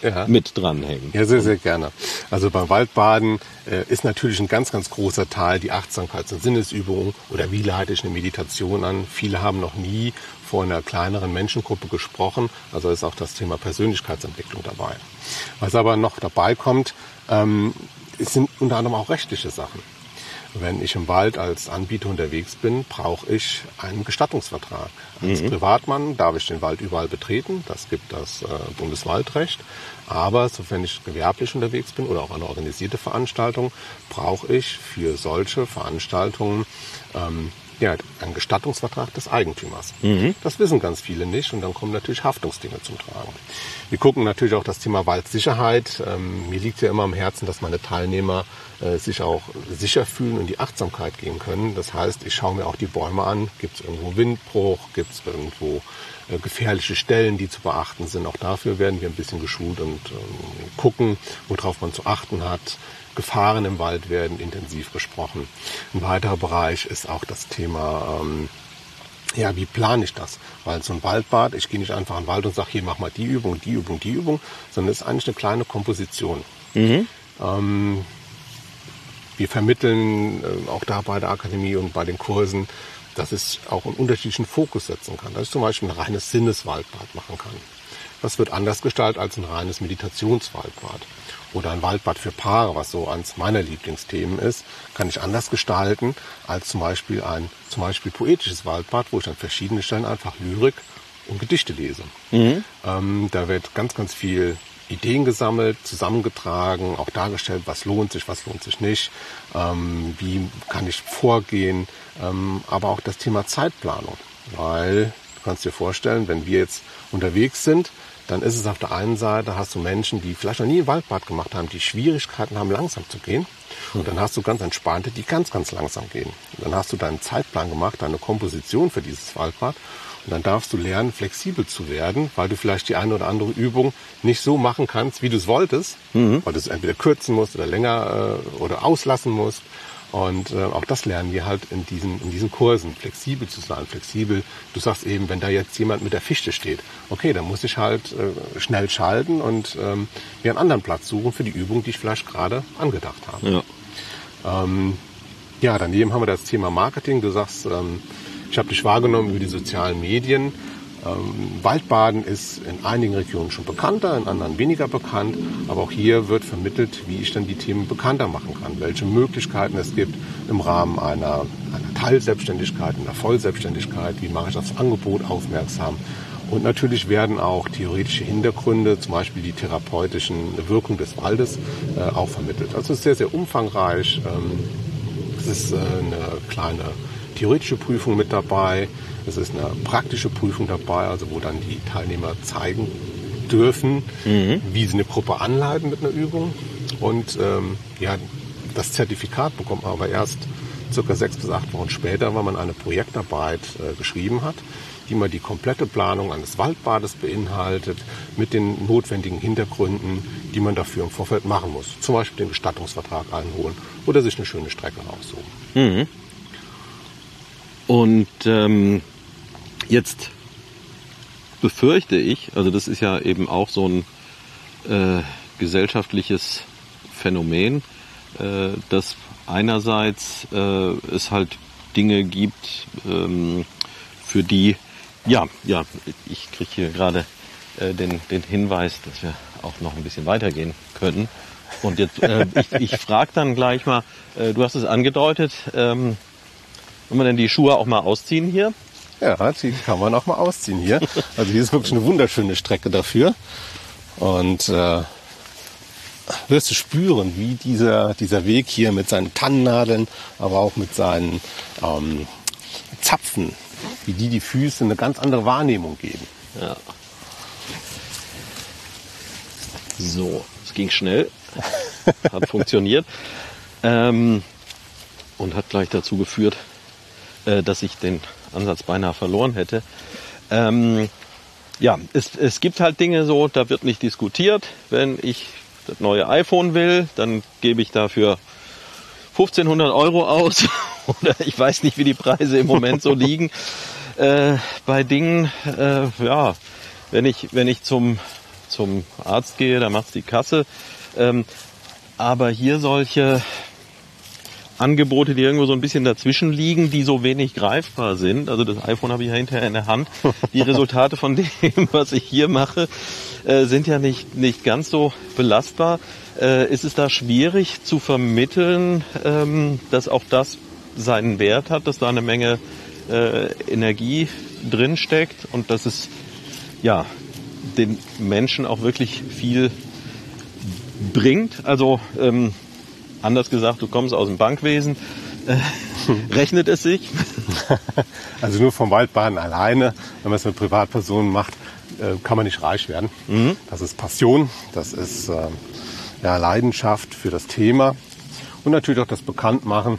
mit dranhängen. Ja, sehr, sehr gerne. Also beim Waldbaden ist natürlich ein ganz, ganz großer Teil die Achtsamkeits- und Sinnesübung oder wie leite ich eine Meditation an. Viele haben noch nie vor einer kleineren Menschengruppe gesprochen, also ist auch das Thema Persönlichkeitsentwicklung dabei. Was aber noch dabei kommt, es sind unter anderem auch rechtliche Sachen. Wenn ich im Wald als Anbieter unterwegs bin, brauche ich einen Gestattungsvertrag. Als Privatmann darf ich den Wald überall betreten, das gibt das Bundeswaldrecht. Aber sofern ich gewerblich unterwegs bin oder auch eine organisierte Veranstaltung, brauche ich für solche Veranstaltungen einen Gestattungsvertrag des Eigentümers. Das wissen ganz viele nicht und dann kommen natürlich Haftungsdinge zum Tragen. Wir gucken natürlich auch das Thema Waldsicherheit. Mir liegt ja immer am Herzen, dass meine Teilnehmer sich auch sicher fühlen und in die Achtsamkeit gehen können. Das heißt, ich schaue mir auch die Bäume an. Gibt es irgendwo Windbruch? Gibt es irgendwo gefährliche Stellen, die zu beachten sind? Auch dafür werden wir ein bisschen geschult und gucken, worauf man zu achten hat. Gefahren im Wald werden intensiv besprochen. Ein weiterer Bereich ist auch das Thema, wie plane ich das? Weil so ein Waldbad, ich gehe nicht einfach in den Wald und sage, hier mach mal die Übung, die Übung, die Übung, sondern es ist eigentlich eine kleine Komposition. Wir vermitteln auch da bei der Akademie und bei den Kursen, dass es auch einen unterschiedlichen Fokus setzen kann. Dass ich zum Beispiel ein reines Sinneswaldbad machen kann. Das wird anders gestaltet als ein reines Meditationswaldbad. Oder ein Waldbad für Paare, was so eines meiner Lieblingsthemen ist, kann ich anders gestalten als zum Beispiel ein poetisches Waldbad, wo ich an verschiedenen Stellen einfach Lyrik und Gedichte lese. Da wird ganz, ganz viel Ideen gesammelt, zusammengetragen, auch dargestellt, was lohnt sich nicht, wie kann ich vorgehen, aber auch das Thema Zeitplanung, weil du kannst dir vorstellen, wenn wir jetzt unterwegs sind, dann ist es auf der einen Seite, hast du Menschen, die vielleicht noch nie ein Waldbad gemacht haben, die Schwierigkeiten haben, langsam zu gehen. Und dann hast du ganz Entspannte, die ganz, ganz langsam gehen. Und dann hast du deinen Zeitplan gemacht, deine Komposition für dieses Waldbad. Und dann darfst du lernen, flexibel zu werden, weil du vielleicht die eine oder andere Übung nicht so machen kannst, wie du es wolltest. Weil du es entweder kürzen musst oder länger oder auslassen musst. Und auch das lernen wir halt in diesen Kursen, flexibel zu sein, flexibel. Du sagst eben, wenn da jetzt jemand mit der Fichte steht, okay, dann muss ich halt schnell schalten und mir einen anderen Platz suchen für die Übung, die ich vielleicht gerade angedacht habe. Daneben haben wir das Thema Marketing. Du sagst, ich habe dich wahrgenommen über die sozialen Medien. Waldbaden ist in einigen Regionen schon bekannter, in anderen weniger bekannt. Aber auch hier wird vermittelt, wie ich dann die Themen bekannter machen kann, welche Möglichkeiten es gibt im Rahmen einer Teilselbstständigkeit, einer Vollselbstständigkeit, wie mache ich das Angebot aufmerksam. Und natürlich werden auch theoretische Hintergründe, zum Beispiel die therapeutischen Wirkungen des Waldes, auch vermittelt. Also es ist sehr, sehr umfangreich. Es ist eine kleine theoretische Prüfung mit dabei. Es ist eine praktische Prüfung dabei, also wo dann die Teilnehmer zeigen dürfen, wie sie eine Gruppe anleiten mit einer Übung. Und das Zertifikat bekommt man aber erst circa 6 bis 8 Wochen später, weil man eine Projektarbeit geschrieben hat, die mal die komplette Planung eines Waldbades beinhaltet, mit den notwendigen Hintergründen, die man dafür im Vorfeld machen muss. Zum Beispiel den Gestattungsvertrag einholen oder sich eine schöne Strecke raussuchen. Und jetzt befürchte ich, also das ist ja eben auch so ein gesellschaftliches Phänomen, dass einerseits es halt Dinge gibt, für die, ich kriege hier gerade den Hinweis, dass wir auch noch ein bisschen weitergehen können. Und jetzt, ich frage dann gleich mal, du hast es angedeutet, wollen wir denn die Schuhe auch mal ausziehen hier? Ja, die kann man auch mal ausziehen hier. Also hier ist wirklich eine wunderschöne Strecke dafür. Und wirst du spüren, wie dieser Weg hier mit seinen Tannennadeln, aber auch mit seinen Zapfen, wie die Füße eine ganz andere Wahrnehmung geben. Ja. So, es ging schnell, hat funktioniert und hat gleich dazu geführt, dass ich den Ansatz beinahe verloren hätte. Es gibt halt Dinge so, da wird nicht diskutiert. Wenn ich das neue iPhone will, dann gebe ich dafür 1.500 € aus. Oder ich weiß nicht, wie die Preise im Moment so liegen. Bei Dingen, wenn ich zum zum Arzt gehe, da macht's die Kasse. Aber hier solche Angebote, die irgendwo so ein bisschen dazwischen liegen, die so wenig greifbar sind. Also das iPhone habe ich ja hinterher in der Hand. Die Resultate von dem, was ich hier mache, sind ja nicht ganz so belastbar. Ist es da schwierig zu vermitteln, dass auch das seinen Wert hat, dass da eine Menge Energie drin steckt und dass es ja den Menschen auch wirklich viel bringt? Also anders gesagt, du kommst aus dem Bankwesen. Rechnet es sich? Also nur vom Waldbaden alleine, wenn man es mit Privatpersonen macht, kann man nicht reich werden. Das ist Passion, das ist Leidenschaft für das Thema und natürlich auch das Bekanntmachen.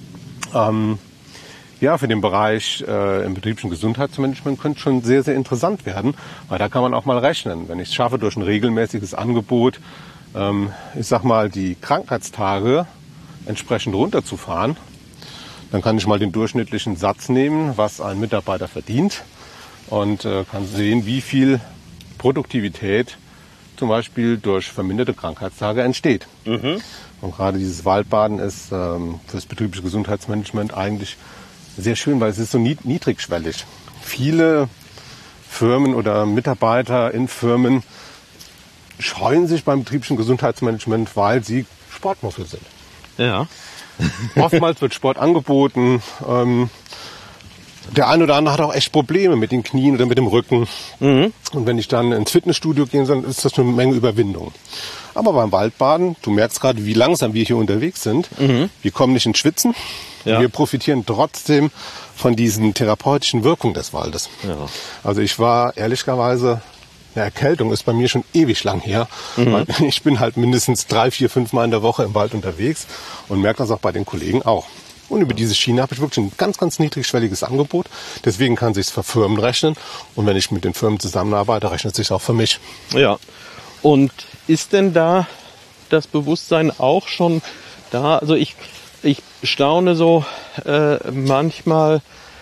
Für den Bereich im betrieblichen Gesundheitsmanagement könnte es schon sehr, sehr interessant werden, weil da kann man auch mal rechnen. Wenn ich es schaffe, durch ein regelmäßiges Angebot die Krankheitstage entsprechend runterzufahren, dann kann ich mal den durchschnittlichen Satz nehmen, was ein Mitarbeiter verdient und kann sehen, wie viel Produktivität zum Beispiel durch verminderte Krankheitstage entsteht. Und gerade dieses Waldbaden ist für das betriebliche Gesundheitsmanagement eigentlich sehr schön, weil es ist so niedrigschwellig. Viele Firmen oder Mitarbeiter in Firmen scheuen sich beim betrieblichen Gesundheitsmanagement, weil sie Sportmuffel sind. Ja. Oftmals wird Sport angeboten. Der eine oder andere hat auch echt Probleme mit den Knien oder mit dem Rücken. Und wenn ich dann ins Fitnessstudio gehe, dann ist das eine Menge Überwindung. Aber beim Waldbaden, du merkst gerade, wie langsam wir hier unterwegs sind. Wir kommen nicht ins Schwitzen. Ja. Wir profitieren trotzdem von diesen therapeutischen Wirkungen des Waldes. Ja. Also ich war ehrlicherweise, eine Erkältung ist bei mir schon ewig lang her. Weil ich bin halt mindestens 3, 4, 5 Mal in der Woche im Wald unterwegs und merke das auch bei den Kollegen auch. Und über diese Schiene habe ich wirklich ein ganz, ganz niedrigschwelliges Angebot. Deswegen kann sich's für Firmen rechnen. Und wenn ich mit den Firmen zusammenarbeite, rechnet sich's auch für mich. Ja. Und ist denn da das Bewusstsein auch schon da? Also ich staune so manchmal.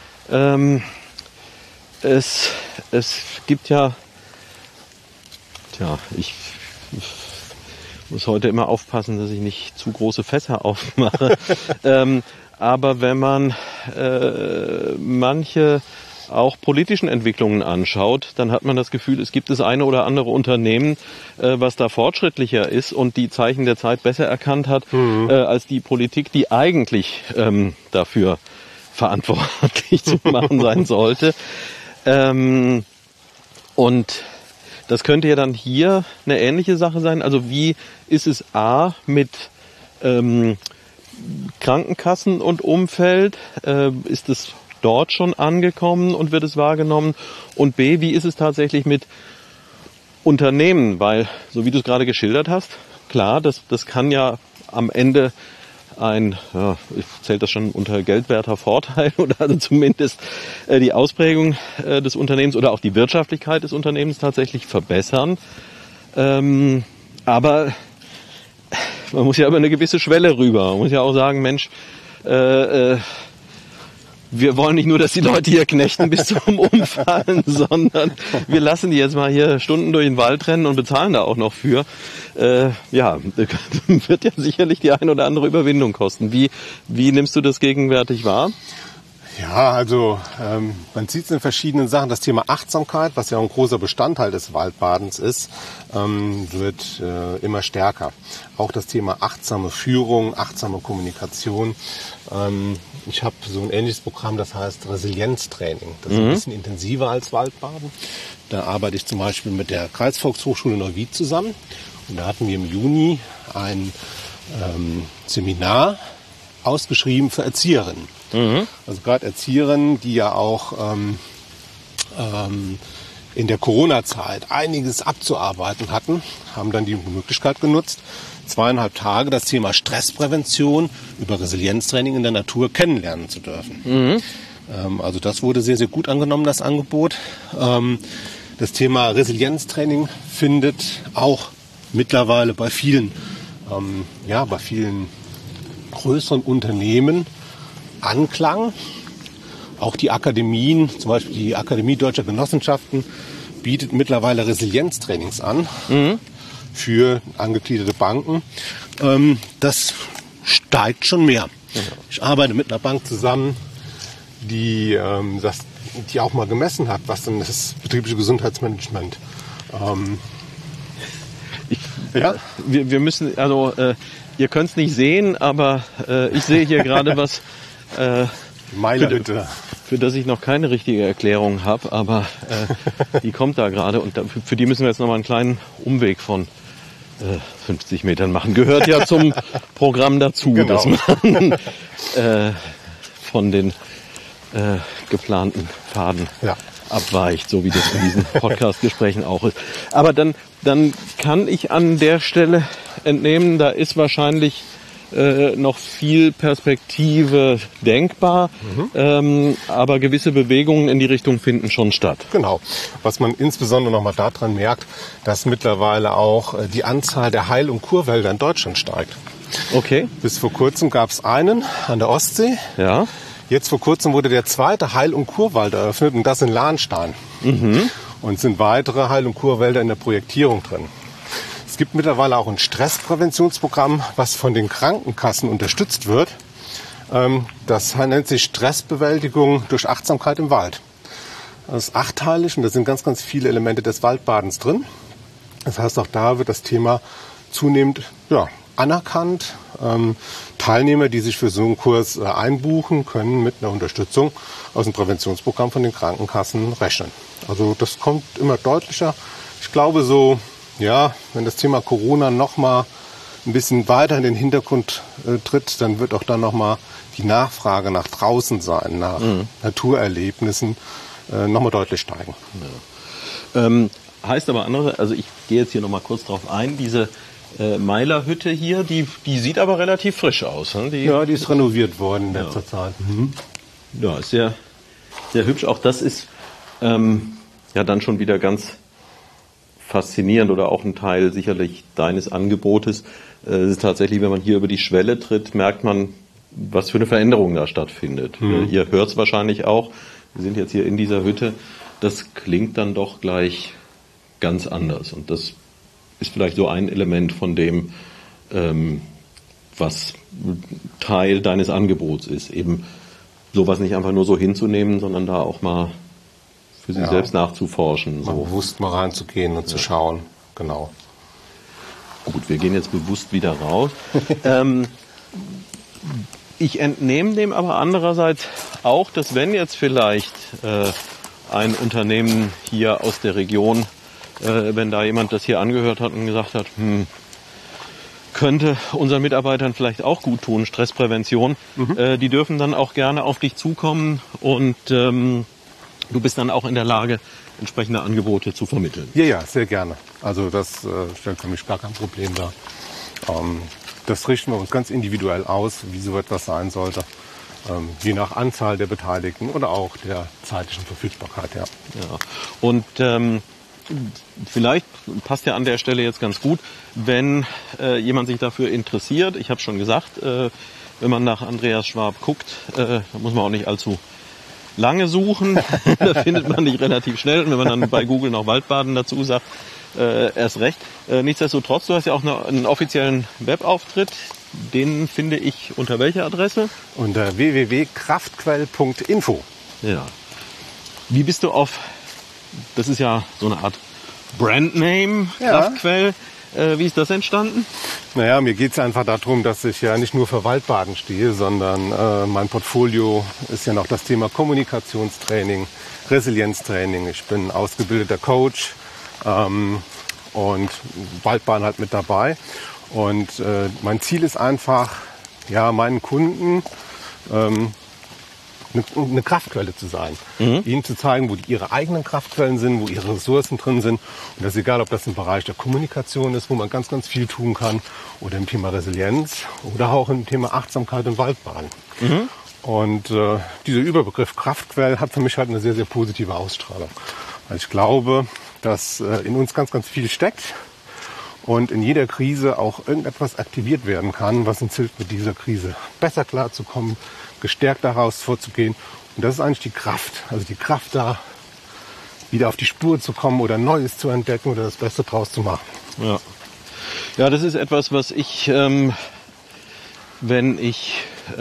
Es gibt ja. Ich muss heute immer aufpassen, dass ich nicht zu große Fässer aufmache. Aber wenn man manche auch politischen Entwicklungen anschaut, dann hat man das Gefühl, es gibt das eine oder andere Unternehmen, was da fortschrittlicher ist und die Zeichen der Zeit besser erkannt hat, als die Politik, die eigentlich dafür verantwortlich zu machen sein sollte. Und das könnte ja dann hier eine ähnliche Sache sein. Also wie ist es A mit Krankenkassen und Umfeld? Ist es dort schon angekommen und wird es wahrgenommen? Und B, wie ist es tatsächlich mit Unternehmen? Weil, so wie du es gerade geschildert hast, klar, das kann ja am Ende ich zähle das schon unter geldwerter Vorteil oder also zumindest die Ausprägung des Unternehmens oder auch die Wirtschaftlichkeit des Unternehmens tatsächlich verbessern. Aber man muss ja über eine gewisse Schwelle rüber. Man muss ja auch sagen, Mensch, wir wollen nicht nur, dass die Leute hier knechten bis zum Umfallen, sondern wir lassen die jetzt mal hier Stunden durch den Wald rennen und bezahlen da auch noch für. Wird ja sicherlich die ein oder andere Überwindung kosten. Wie nimmst du das gegenwärtig wahr? Ja, also man sieht es in verschiedenen Sachen. Das Thema Achtsamkeit, was ja ein großer Bestandteil des Waldbadens ist, wird immer stärker. Auch das Thema achtsame Führung, achtsame Kommunikation. Ich habe so ein ähnliches Programm, das heißt Resilienztraining. Das ist ein bisschen intensiver als Waldbaden. Da arbeite ich zum Beispiel mit der Kreisvolkshochschule Neuwied zusammen. Und da hatten wir im Juni ein Seminar ausgeschrieben für Erzieherinnen. Also gerade Erzieherinnen, die ja auch in der Corona-Zeit einiges abzuarbeiten hatten, haben dann die Möglichkeit genutzt, 2,5 Tage das Thema Stressprävention über Resilienztraining in der Natur kennenlernen zu dürfen. Also das wurde sehr, sehr gut angenommen, das Angebot. Das Thema Resilienztraining findet auch mittlerweile bei vielen größeren Unternehmen Anklang. Auch die Akademien, zum Beispiel die Akademie Deutscher Genossenschaften, bietet mittlerweile Resilienztrainings an für angegliederte Banken. Das steigt schon mehr. Ich arbeite mit einer Bank zusammen, die auch mal gemessen hat, was denn das betriebliche Gesundheitsmanagement. Wir müssen, also ihr könnt es nicht sehen, aber ich sehe hier gerade was, Meilerhütte. Für das ich noch keine richtige Erklärung habe, aber die kommt da gerade und für die müssen wir jetzt nochmal einen kleinen Umweg von 50 Metern machen. Gehört ja zum Programm dazu, genau, dass man von den geplanten Pfaden abweicht, so wie das in diesen Podcast-Gesprächen auch ist. Aber dann kann ich an der Stelle entnehmen, da ist wahrscheinlich noch viel Perspektive denkbar, aber gewisse Bewegungen in die Richtung finden schon statt. Genau. Was man insbesondere nochmal daran merkt, dass mittlerweile auch die Anzahl der Heil- und Kurwälder in Deutschland steigt. Okay. Bis vor kurzem gab es einen an der Ostsee. Ja. Jetzt vor kurzem wurde der zweite Heil- und Kurwald eröffnet und das in Lahnstein. Und sind weitere Heil- und Kurwälder in der Projektierung drin. Es gibt mittlerweile auch ein Stresspräventionsprogramm, was von den Krankenkassen unterstützt wird. Das nennt sich Stressbewältigung durch Achtsamkeit im Wald. Das ist achteilig und da sind ganz, ganz viele Elemente des Waldbadens drin. Das heißt, auch da wird das Thema zunehmend anerkannt. Teilnehmer, die sich für so einen Kurs einbuchen, können mit einer Unterstützung aus dem Präventionsprogramm von den Krankenkassen rechnen. Also das kommt immer deutlicher. Ich glaube wenn das Thema Corona noch mal ein bisschen weiter in den Hintergrund tritt, dann wird auch dann noch mal die Nachfrage nach draußen sein, nach Naturerlebnissen noch mal deutlich steigen. Ja. Heißt aber andererseits, also ich gehe jetzt hier noch mal kurz drauf ein, diese Meilerhütte hier, die sieht aber relativ frisch aus. Ne? Die ist renoviert worden in letzter Zeit. Ja, ist sehr, sehr hübsch. Auch das ist dann schon wieder ganz faszinierend oder auch ein Teil sicherlich deines Angebotes. Es ist tatsächlich, wenn man hier über die Schwelle tritt, merkt man, was für eine Veränderung da stattfindet. Ihr hört es wahrscheinlich auch. Wir sind jetzt hier in dieser Hütte. Das klingt dann doch gleich ganz anders. Und das ist vielleicht so ein Element von dem, was Teil deines Angebots ist. Eben sowas nicht einfach nur so hinzunehmen, sondern da auch mal für sich selbst nachzuforschen. Mal bewusst mal reinzugehen und zu schauen. Genau. Gut, wir gehen jetzt bewusst wieder raus. Ich entnehme dem aber andererseits auch, dass wenn jetzt vielleicht ein Unternehmen hier aus der Region, wenn da jemand das hier angehört hat und gesagt hat, könnte unseren Mitarbeitern vielleicht auch gut tun, Stressprävention, die dürfen dann auch gerne auf dich zukommen und du bist dann auch in der Lage, entsprechende Angebote zu vermitteln. Ja, sehr gerne. Also das stellt für mich gar kein Problem dar. Das richten wir uns ganz individuell aus, wie so etwas sein sollte. Je nach Anzahl der Beteiligten oder auch der zeitlichen Verfügbarkeit. Ja. Und vielleicht passt ja an der Stelle jetzt ganz gut, wenn jemand sich dafür interessiert. Ich habe schon gesagt, wenn man nach Andreas Schwab guckt, da muss man auch nicht allzu lange suchen. Da findet man dich relativ schnell. Und wenn man dann bei Google noch Waldbaden dazu sagt, erst recht. Nichtsdestotrotz, du hast ja auch einen offiziellen Webauftritt. Den finde ich unter welcher Adresse? Unter www.kraftquell.info. Ja. Wie bist du auf, das ist ja so eine Art Brandname, Kraftquell. Wie ist das entstanden? Naja, mir geht es einfach darum, dass ich ja nicht nur für Waldbaden stehe, sondern mein Portfolio ist ja noch das Thema Kommunikationstraining, Resilienztraining. Ich bin ausgebildeter Coach und Waldbaden halt mit dabei. Und mein Ziel ist einfach, meinen Kunden eine Kraftquelle zu sein. Ihnen zu zeigen, wo ihre eigenen Kraftquellen sind, wo ihre Ressourcen drin sind. Und das ist egal, ob das im Bereich der Kommunikation ist, wo man ganz, ganz viel tun kann, oder im Thema Resilienz oder auch im Thema Achtsamkeit und Waldbaden. Und dieser Überbegriff Kraftquell hat für mich halt eine sehr, sehr positive Ausstrahlung. Weil ich glaube, dass in uns ganz, ganz viel steckt und in jeder Krise auch irgendetwas aktiviert werden kann, was uns hilft, mit dieser Krise besser klarzukommen, gestärkt daraus vorzugehen. Und das ist eigentlich die Kraft. Also die Kraft da wieder auf die Spur zu kommen oder Neues zu entdecken oder das Beste draus zu machen. Ja, ja, das ist etwas, was ich, wenn ich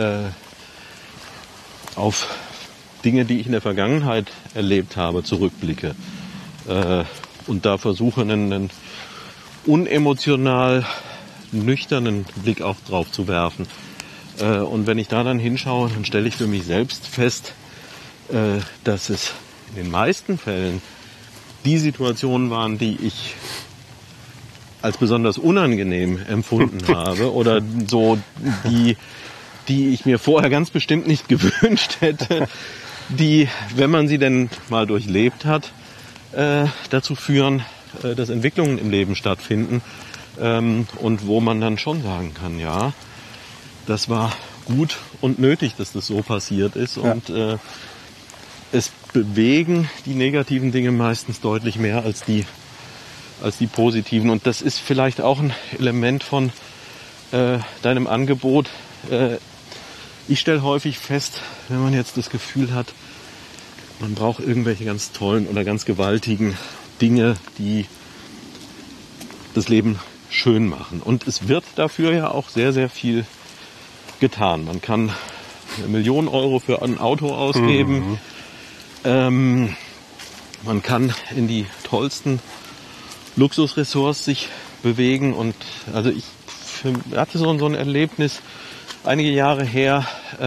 auf Dinge, die ich in der Vergangenheit erlebt habe, zurückblicke und da versuche, einen unemotional nüchternen Blick auch drauf zu werfen. Und wenn ich da dann hinschaue, dann stelle ich für mich selbst fest, dass es in den meisten Fällen die Situationen waren, die ich als besonders unangenehm empfunden habe oder so, die ich mir vorher ganz bestimmt nicht gewünscht hätte, die, wenn man sie denn mal durchlebt hat, dazu führen, dass Entwicklungen im Leben stattfinden und wo man dann schon sagen kann, ja, das war gut und nötig, dass das so passiert ist und es bewegen die negativen Dinge meistens deutlich mehr als die positiven. Und das ist vielleicht auch ein Element von deinem Angebot. Ich stelle häufig fest, wenn man jetzt das Gefühl hat, man braucht irgendwelche ganz tollen oder ganz gewaltigen Dinge, die das Leben schön machen. Und es wird dafür ja auch sehr, sehr viel getan. Man kann 1 Million Euro für ein Auto ausgeben. Man kann in die tollsten Luxusressorts sich bewegen. Und also ich hatte so ein Erlebnis einige Jahre her.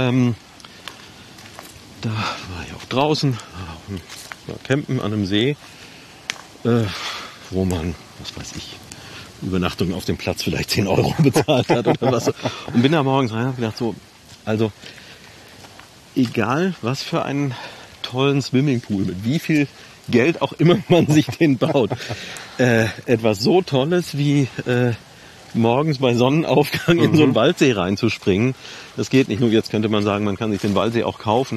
Da war ich auch draußen, war campen an einem See, wo man, was weiß ich, Übernachtung auf dem Platz vielleicht 10 Euro bezahlt hat oder was. Und bin da morgens rein und habe gedacht, so, also egal was für einen tollen Swimmingpool, mit wie viel Geld auch immer man sich den baut, etwas so Tolles wie morgens bei Sonnenaufgang in so einen Waldsee reinzuspringen, das geht nicht. Nur jetzt könnte man sagen, man kann sich den Waldsee auch kaufen.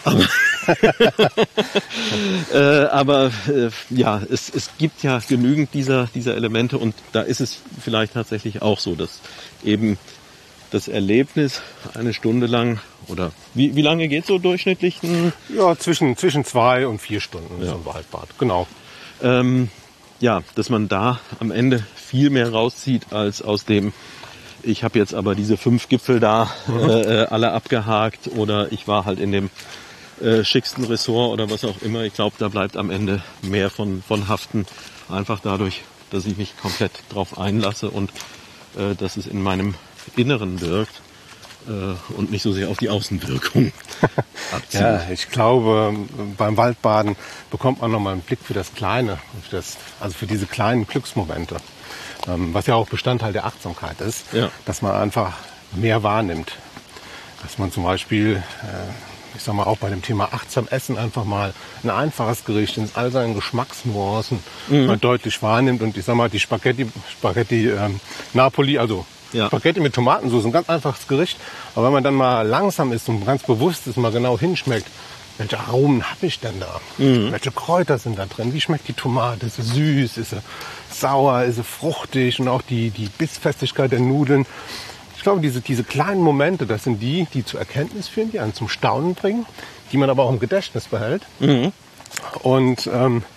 Aber ja, es gibt ja genügend dieser Elemente und da ist es vielleicht tatsächlich auch so, dass eben das Erlebnis eine Stunde lang oder wie lange geht so durchschnittlich? Ja, zwischen 2 und 4 Stunden so ein Waldbad, genau. Ja, dass man da am Ende viel mehr rauszieht als aus dem, ich habe jetzt aber diese 5 Gipfel da alle abgehakt oder ich war halt in dem schicksten Ressort oder was auch immer. Ich glaube, da bleibt am Ende mehr von haften, einfach dadurch, dass ich mich komplett drauf einlasse und dass es in meinem Inneren wirkt und nicht so sehr auf die Außenwirkung abzielt. Ja, ich glaube, beim Waldbaden bekommt man nochmal einen Blick für das Kleine, also für diese kleinen Glücksmomente, was ja auch Bestandteil der Achtsamkeit ist, dass man einfach mehr wahrnimmt. Dass man zum Beispiel, ich sag mal auch bei dem Thema achtsam Essen einfach mal ein einfaches Gericht in all seinen Geschmacksnuancen mal deutlich wahrnimmt und ich sag mal die Spaghetti Napoli, also Spaghetti mit Tomatensauce, ein ganz einfaches Gericht. Aber wenn man dann mal langsam ist und ganz bewusst ist, mal genau hinschmeckt, welche Aromen habe ich denn da? Welche Kräuter sind da drin? Wie schmeckt die Tomate? Ist sie süß? Ist sie sauer? Ist sie fruchtig? Und auch die Bissfestigkeit der Nudeln. Ich glaube, diese kleinen Momente, das sind die zur Erkenntnis führen, die einen zum Staunen bringen, die man aber auch im Gedächtnis behält. Und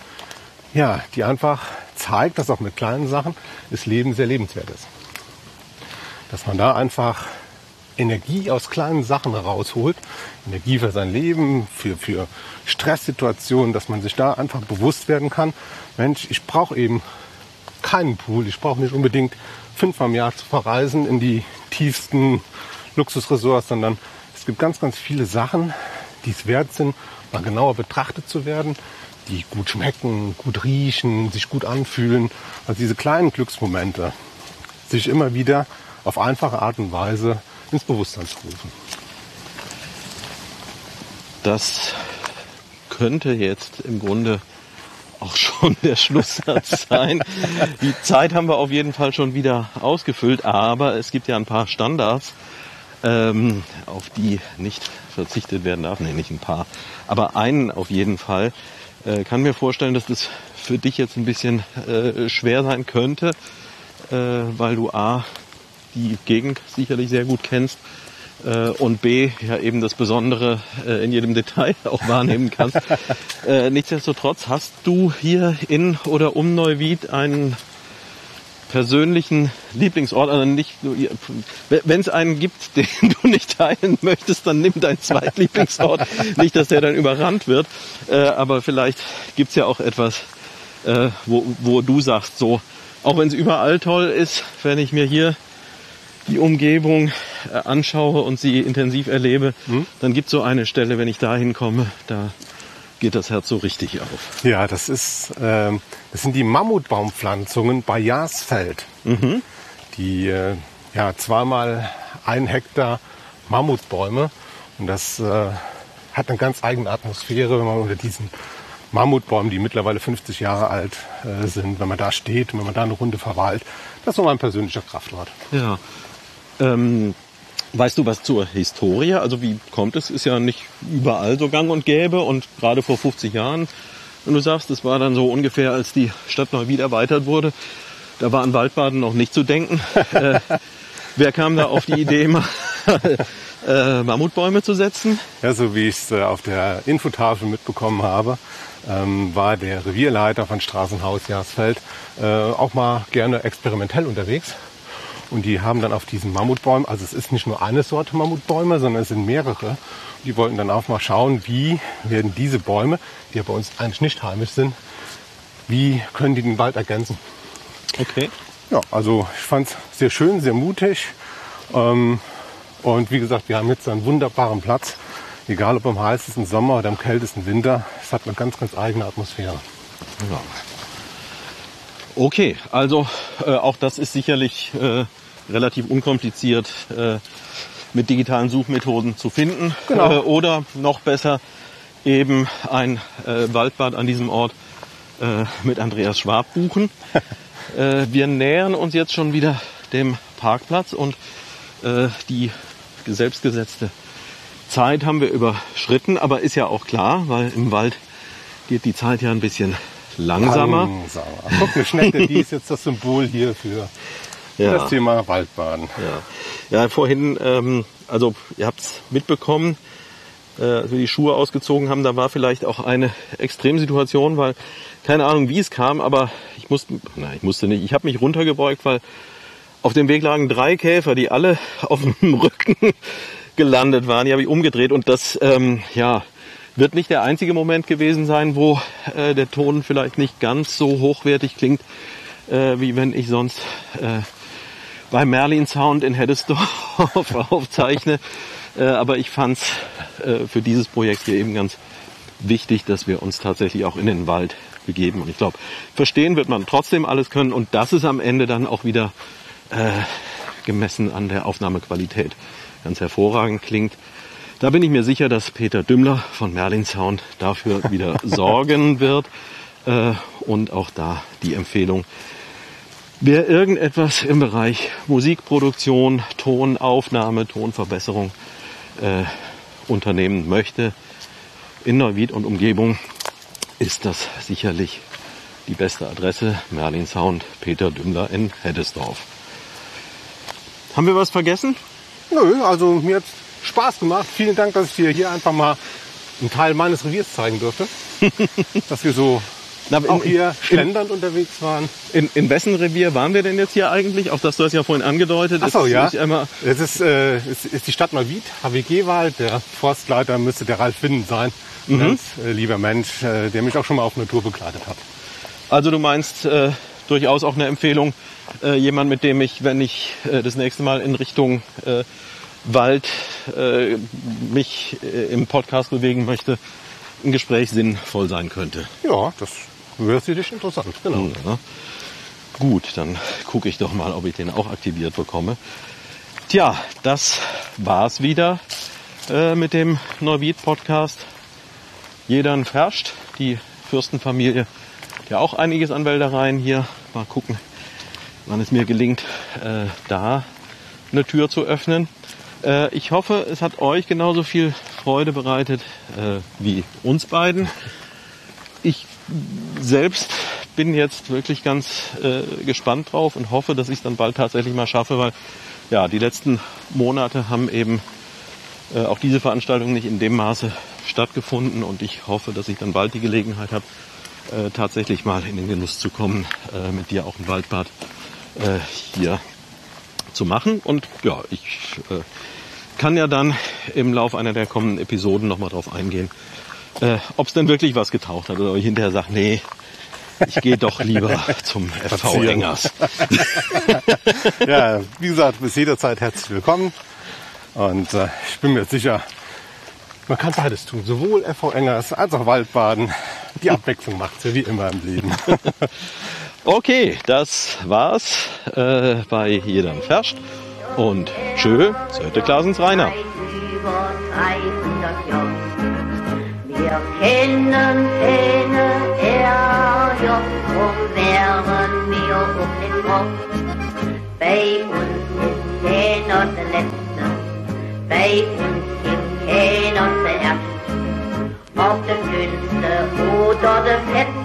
die einfach zeigt, dass auch mit kleinen Sachen das Leben sehr lebenswert ist. Dass man da einfach Energie aus kleinen Sachen rausholt, Energie für sein Leben, für Stresssituationen, dass man sich da einfach bewusst werden kann, Mensch, ich brauche eben keinen Pool, ich brauche nicht unbedingt 5-mal im Jahr zu verreisen in die tiefsten Luxusresorts, sondern es gibt ganz, ganz viele Sachen, die es wert sind, mal genauer betrachtet zu werden, die gut schmecken, gut riechen, sich gut anfühlen. Also diese kleinen Glücksmomente, sich immer wieder auf einfache Art und Weise ins Bewusstsein zu rufen. Das könnte jetzt im Grunde auch schon der Schlusssatz sein. Die Zeit haben wir auf jeden Fall schon wieder ausgefüllt, aber es gibt ja ein paar Standards, auf die nicht verzichtet werden darf. Nee, nicht ein paar, aber einen auf jeden Fall. Kann mir vorstellen, dass das für dich jetzt ein bisschen schwer sein könnte, weil du die Gegend sicherlich sehr gut kennst, und B, ja eben das Besondere in jedem Detail auch wahrnehmen kannst. Nichtsdestotrotz hast du hier in oder um Neuwied einen persönlichen Lieblingsort, also nicht, wenn es einen gibt, den du nicht teilen möchtest, dann nimm deinen Zweitlieblingsort, nicht, dass der dann überrannt wird, aber vielleicht gibt's ja auch etwas, wo du sagst, so, auch wenn es überall toll ist, wenn ich mir hier die Umgebung anschaue und sie intensiv erlebe, dann gibt es so eine Stelle, wenn ich da hinkomme, da geht das Herz so richtig auf. Ja, das sind die Mammutbaumpflanzungen bei Jasfeld. Die zweimal 1 Hektar Mammutbäume. Und das hat eine ganz eigene Atmosphäre, wenn man unter diesen Mammutbäumen, die mittlerweile 50 Jahre alt sind, wenn man da steht und wenn man da eine Runde verweilt. Das ist so mein persönlicher Kraftort. Ja. Weißt du was zur Historie? Also wie kommt es? Ist ja nicht überall so gang und gäbe und gerade vor 50 Jahren, wenn du sagst, das war dann so ungefähr, als die Stadt Neuwied erweitert wurde, da war an Waldbaden noch nicht zu denken. Wer kam da auf die Idee, Mammutbäume zu setzen? Ja, so wie ich es auf der Infotafel mitbekommen habe, war der Revierleiter von Straßenhaus Jasfeld auch mal gerne experimentell unterwegs. Und die haben dann auf diesen Mammutbäumen, also es ist nicht nur eine Sorte Mammutbäume, sondern es sind mehrere. Die wollten dann auch mal schauen, wie werden diese Bäume, die ja bei uns eigentlich nicht heimisch sind, wie können die den Wald ergänzen. Okay. Ja, also ich fand es sehr schön, sehr mutig. Und wie gesagt, wir haben jetzt einen wunderbaren Platz. Egal ob im heißesten Sommer oder im kältesten Winter. Es hat eine ganz, ganz eigene Atmosphäre. Ja. Okay, also auch das ist sicherlich relativ unkompliziert mit digitalen Suchmethoden zu finden. Genau. Oder noch besser eben ein Waldbad an diesem Ort mit Andreas Schwab buchen. Wir nähern uns jetzt schon wieder dem Parkplatz und die selbstgesetzte Zeit haben wir überschritten, aber ist ja auch klar, weil im Wald geht die Zeit ja ein bisschen langsamer. Guck, eine Schnecke, die ist jetzt das Symbol hier für das Thema Waldbaden. Ja, vorhin, also ihr habt es mitbekommen, als wir die Schuhe ausgezogen haben, da war vielleicht auch eine Extremsituation, weil keine Ahnung, wie es kam, aber ich habe mich runtergebeugt, weil auf dem Weg lagen 3 Käfer, die alle auf dem Rücken gelandet waren. Die habe ich umgedreht und das wird nicht der einzige Moment gewesen sein, wo der Ton vielleicht nicht ganz so hochwertig klingt, wie wenn ich sonst bei Merlin Sound in Heddesdorf aufzeichne. Aber ich fand es für dieses Projekt hier eben ganz wichtig, dass wir uns tatsächlich auch in den Wald begeben. Und ich glaube, verstehen wird man trotzdem alles können und das ist am Ende dann auch wieder gemessen an der Aufnahmequalität ganz hervorragend klingt. Da bin ich mir sicher, dass Peter Dümmler von Merlin Sound dafür wieder sorgen wird. Und auch da die Empfehlung, wer irgendetwas im Bereich Musikproduktion, Tonaufnahme, Tonverbesserung unternehmen möchte, in Neuwied und Umgebung, ist das sicherlich die beste Adresse. Merlin Sound, Peter Dümmler in Heddesdorf. Haben wir was vergessen? Nö, also mir hat Spaß gemacht. Vielen Dank, dass ich dir hier einfach mal einen Teil meines Reviers zeigen durfte. Dass wir so auch hier schlendernd unterwegs waren. In wessen Revier waren wir denn jetzt hier eigentlich? Auch das, du hast ja vorhin angedeutet. Ach so, ja. Es ist die Stadt Neuwied, HWG-Wald. Der Forstleiter müsste der Ralf Winnen sein. Ein ganz lieber Mensch, der mich auch schon mal auf eine Tour begleitet hat. Also du meinst durchaus auch eine Empfehlung, jemand, mit dem ich, wenn ich das nächste Mal in Richtung Wald mich im Podcast bewegen möchte, ein Gespräch sinnvoll sein könnte. Ja, das wäre sicherlich interessant. Genau. Ja. Gut, dann gucke ich doch mal, ob ich den auch aktiviert bekomme. Tja, das war's wieder mit dem Neuwied-Podcast. Jedern verscht, die Fürstenfamilie, ja auch einiges an Wäldereien hier. Mal gucken, wann es mir gelingt, da eine Tür zu öffnen. Ich hoffe, es hat euch genauso viel Freude bereitet wie uns beiden. Ich selbst bin jetzt wirklich ganz gespannt drauf und hoffe, dass ich es dann bald tatsächlich mal schaffe, weil ja, die letzten Monate haben eben auch diese Veranstaltung nicht in dem Maße stattgefunden und ich hoffe, dass ich dann bald die Gelegenheit habe, tatsächlich mal in den Genuss zu kommen, mit dir auch ein Waldbad hier zu machen. Und ja, ich kann ja dann im Laufe einer der kommenden Episoden nochmal drauf eingehen, ob es denn wirklich was getaucht hat oder ich hinterher sage, nee, ich gehe doch lieber zum FV Engers. Ja, wie gesagt, bis jederzeit herzlich willkommen. Und ich bin mir sicher, man kann beides tun. Sowohl FV Engers als auch Waldbaden. Die Abwechslung macht's ja wie immer im Leben. Okay, das war's bei Jedern Ferscht. Und tschö, Söte Klasens Rainer. Über 300 Jahre. Wir kennen keine RJ, drum wären wir um den Kopf. Bei uns ist keiner der Letzte, bei uns gibt keiner zuerst. Ob der Dünnste oder der Fette,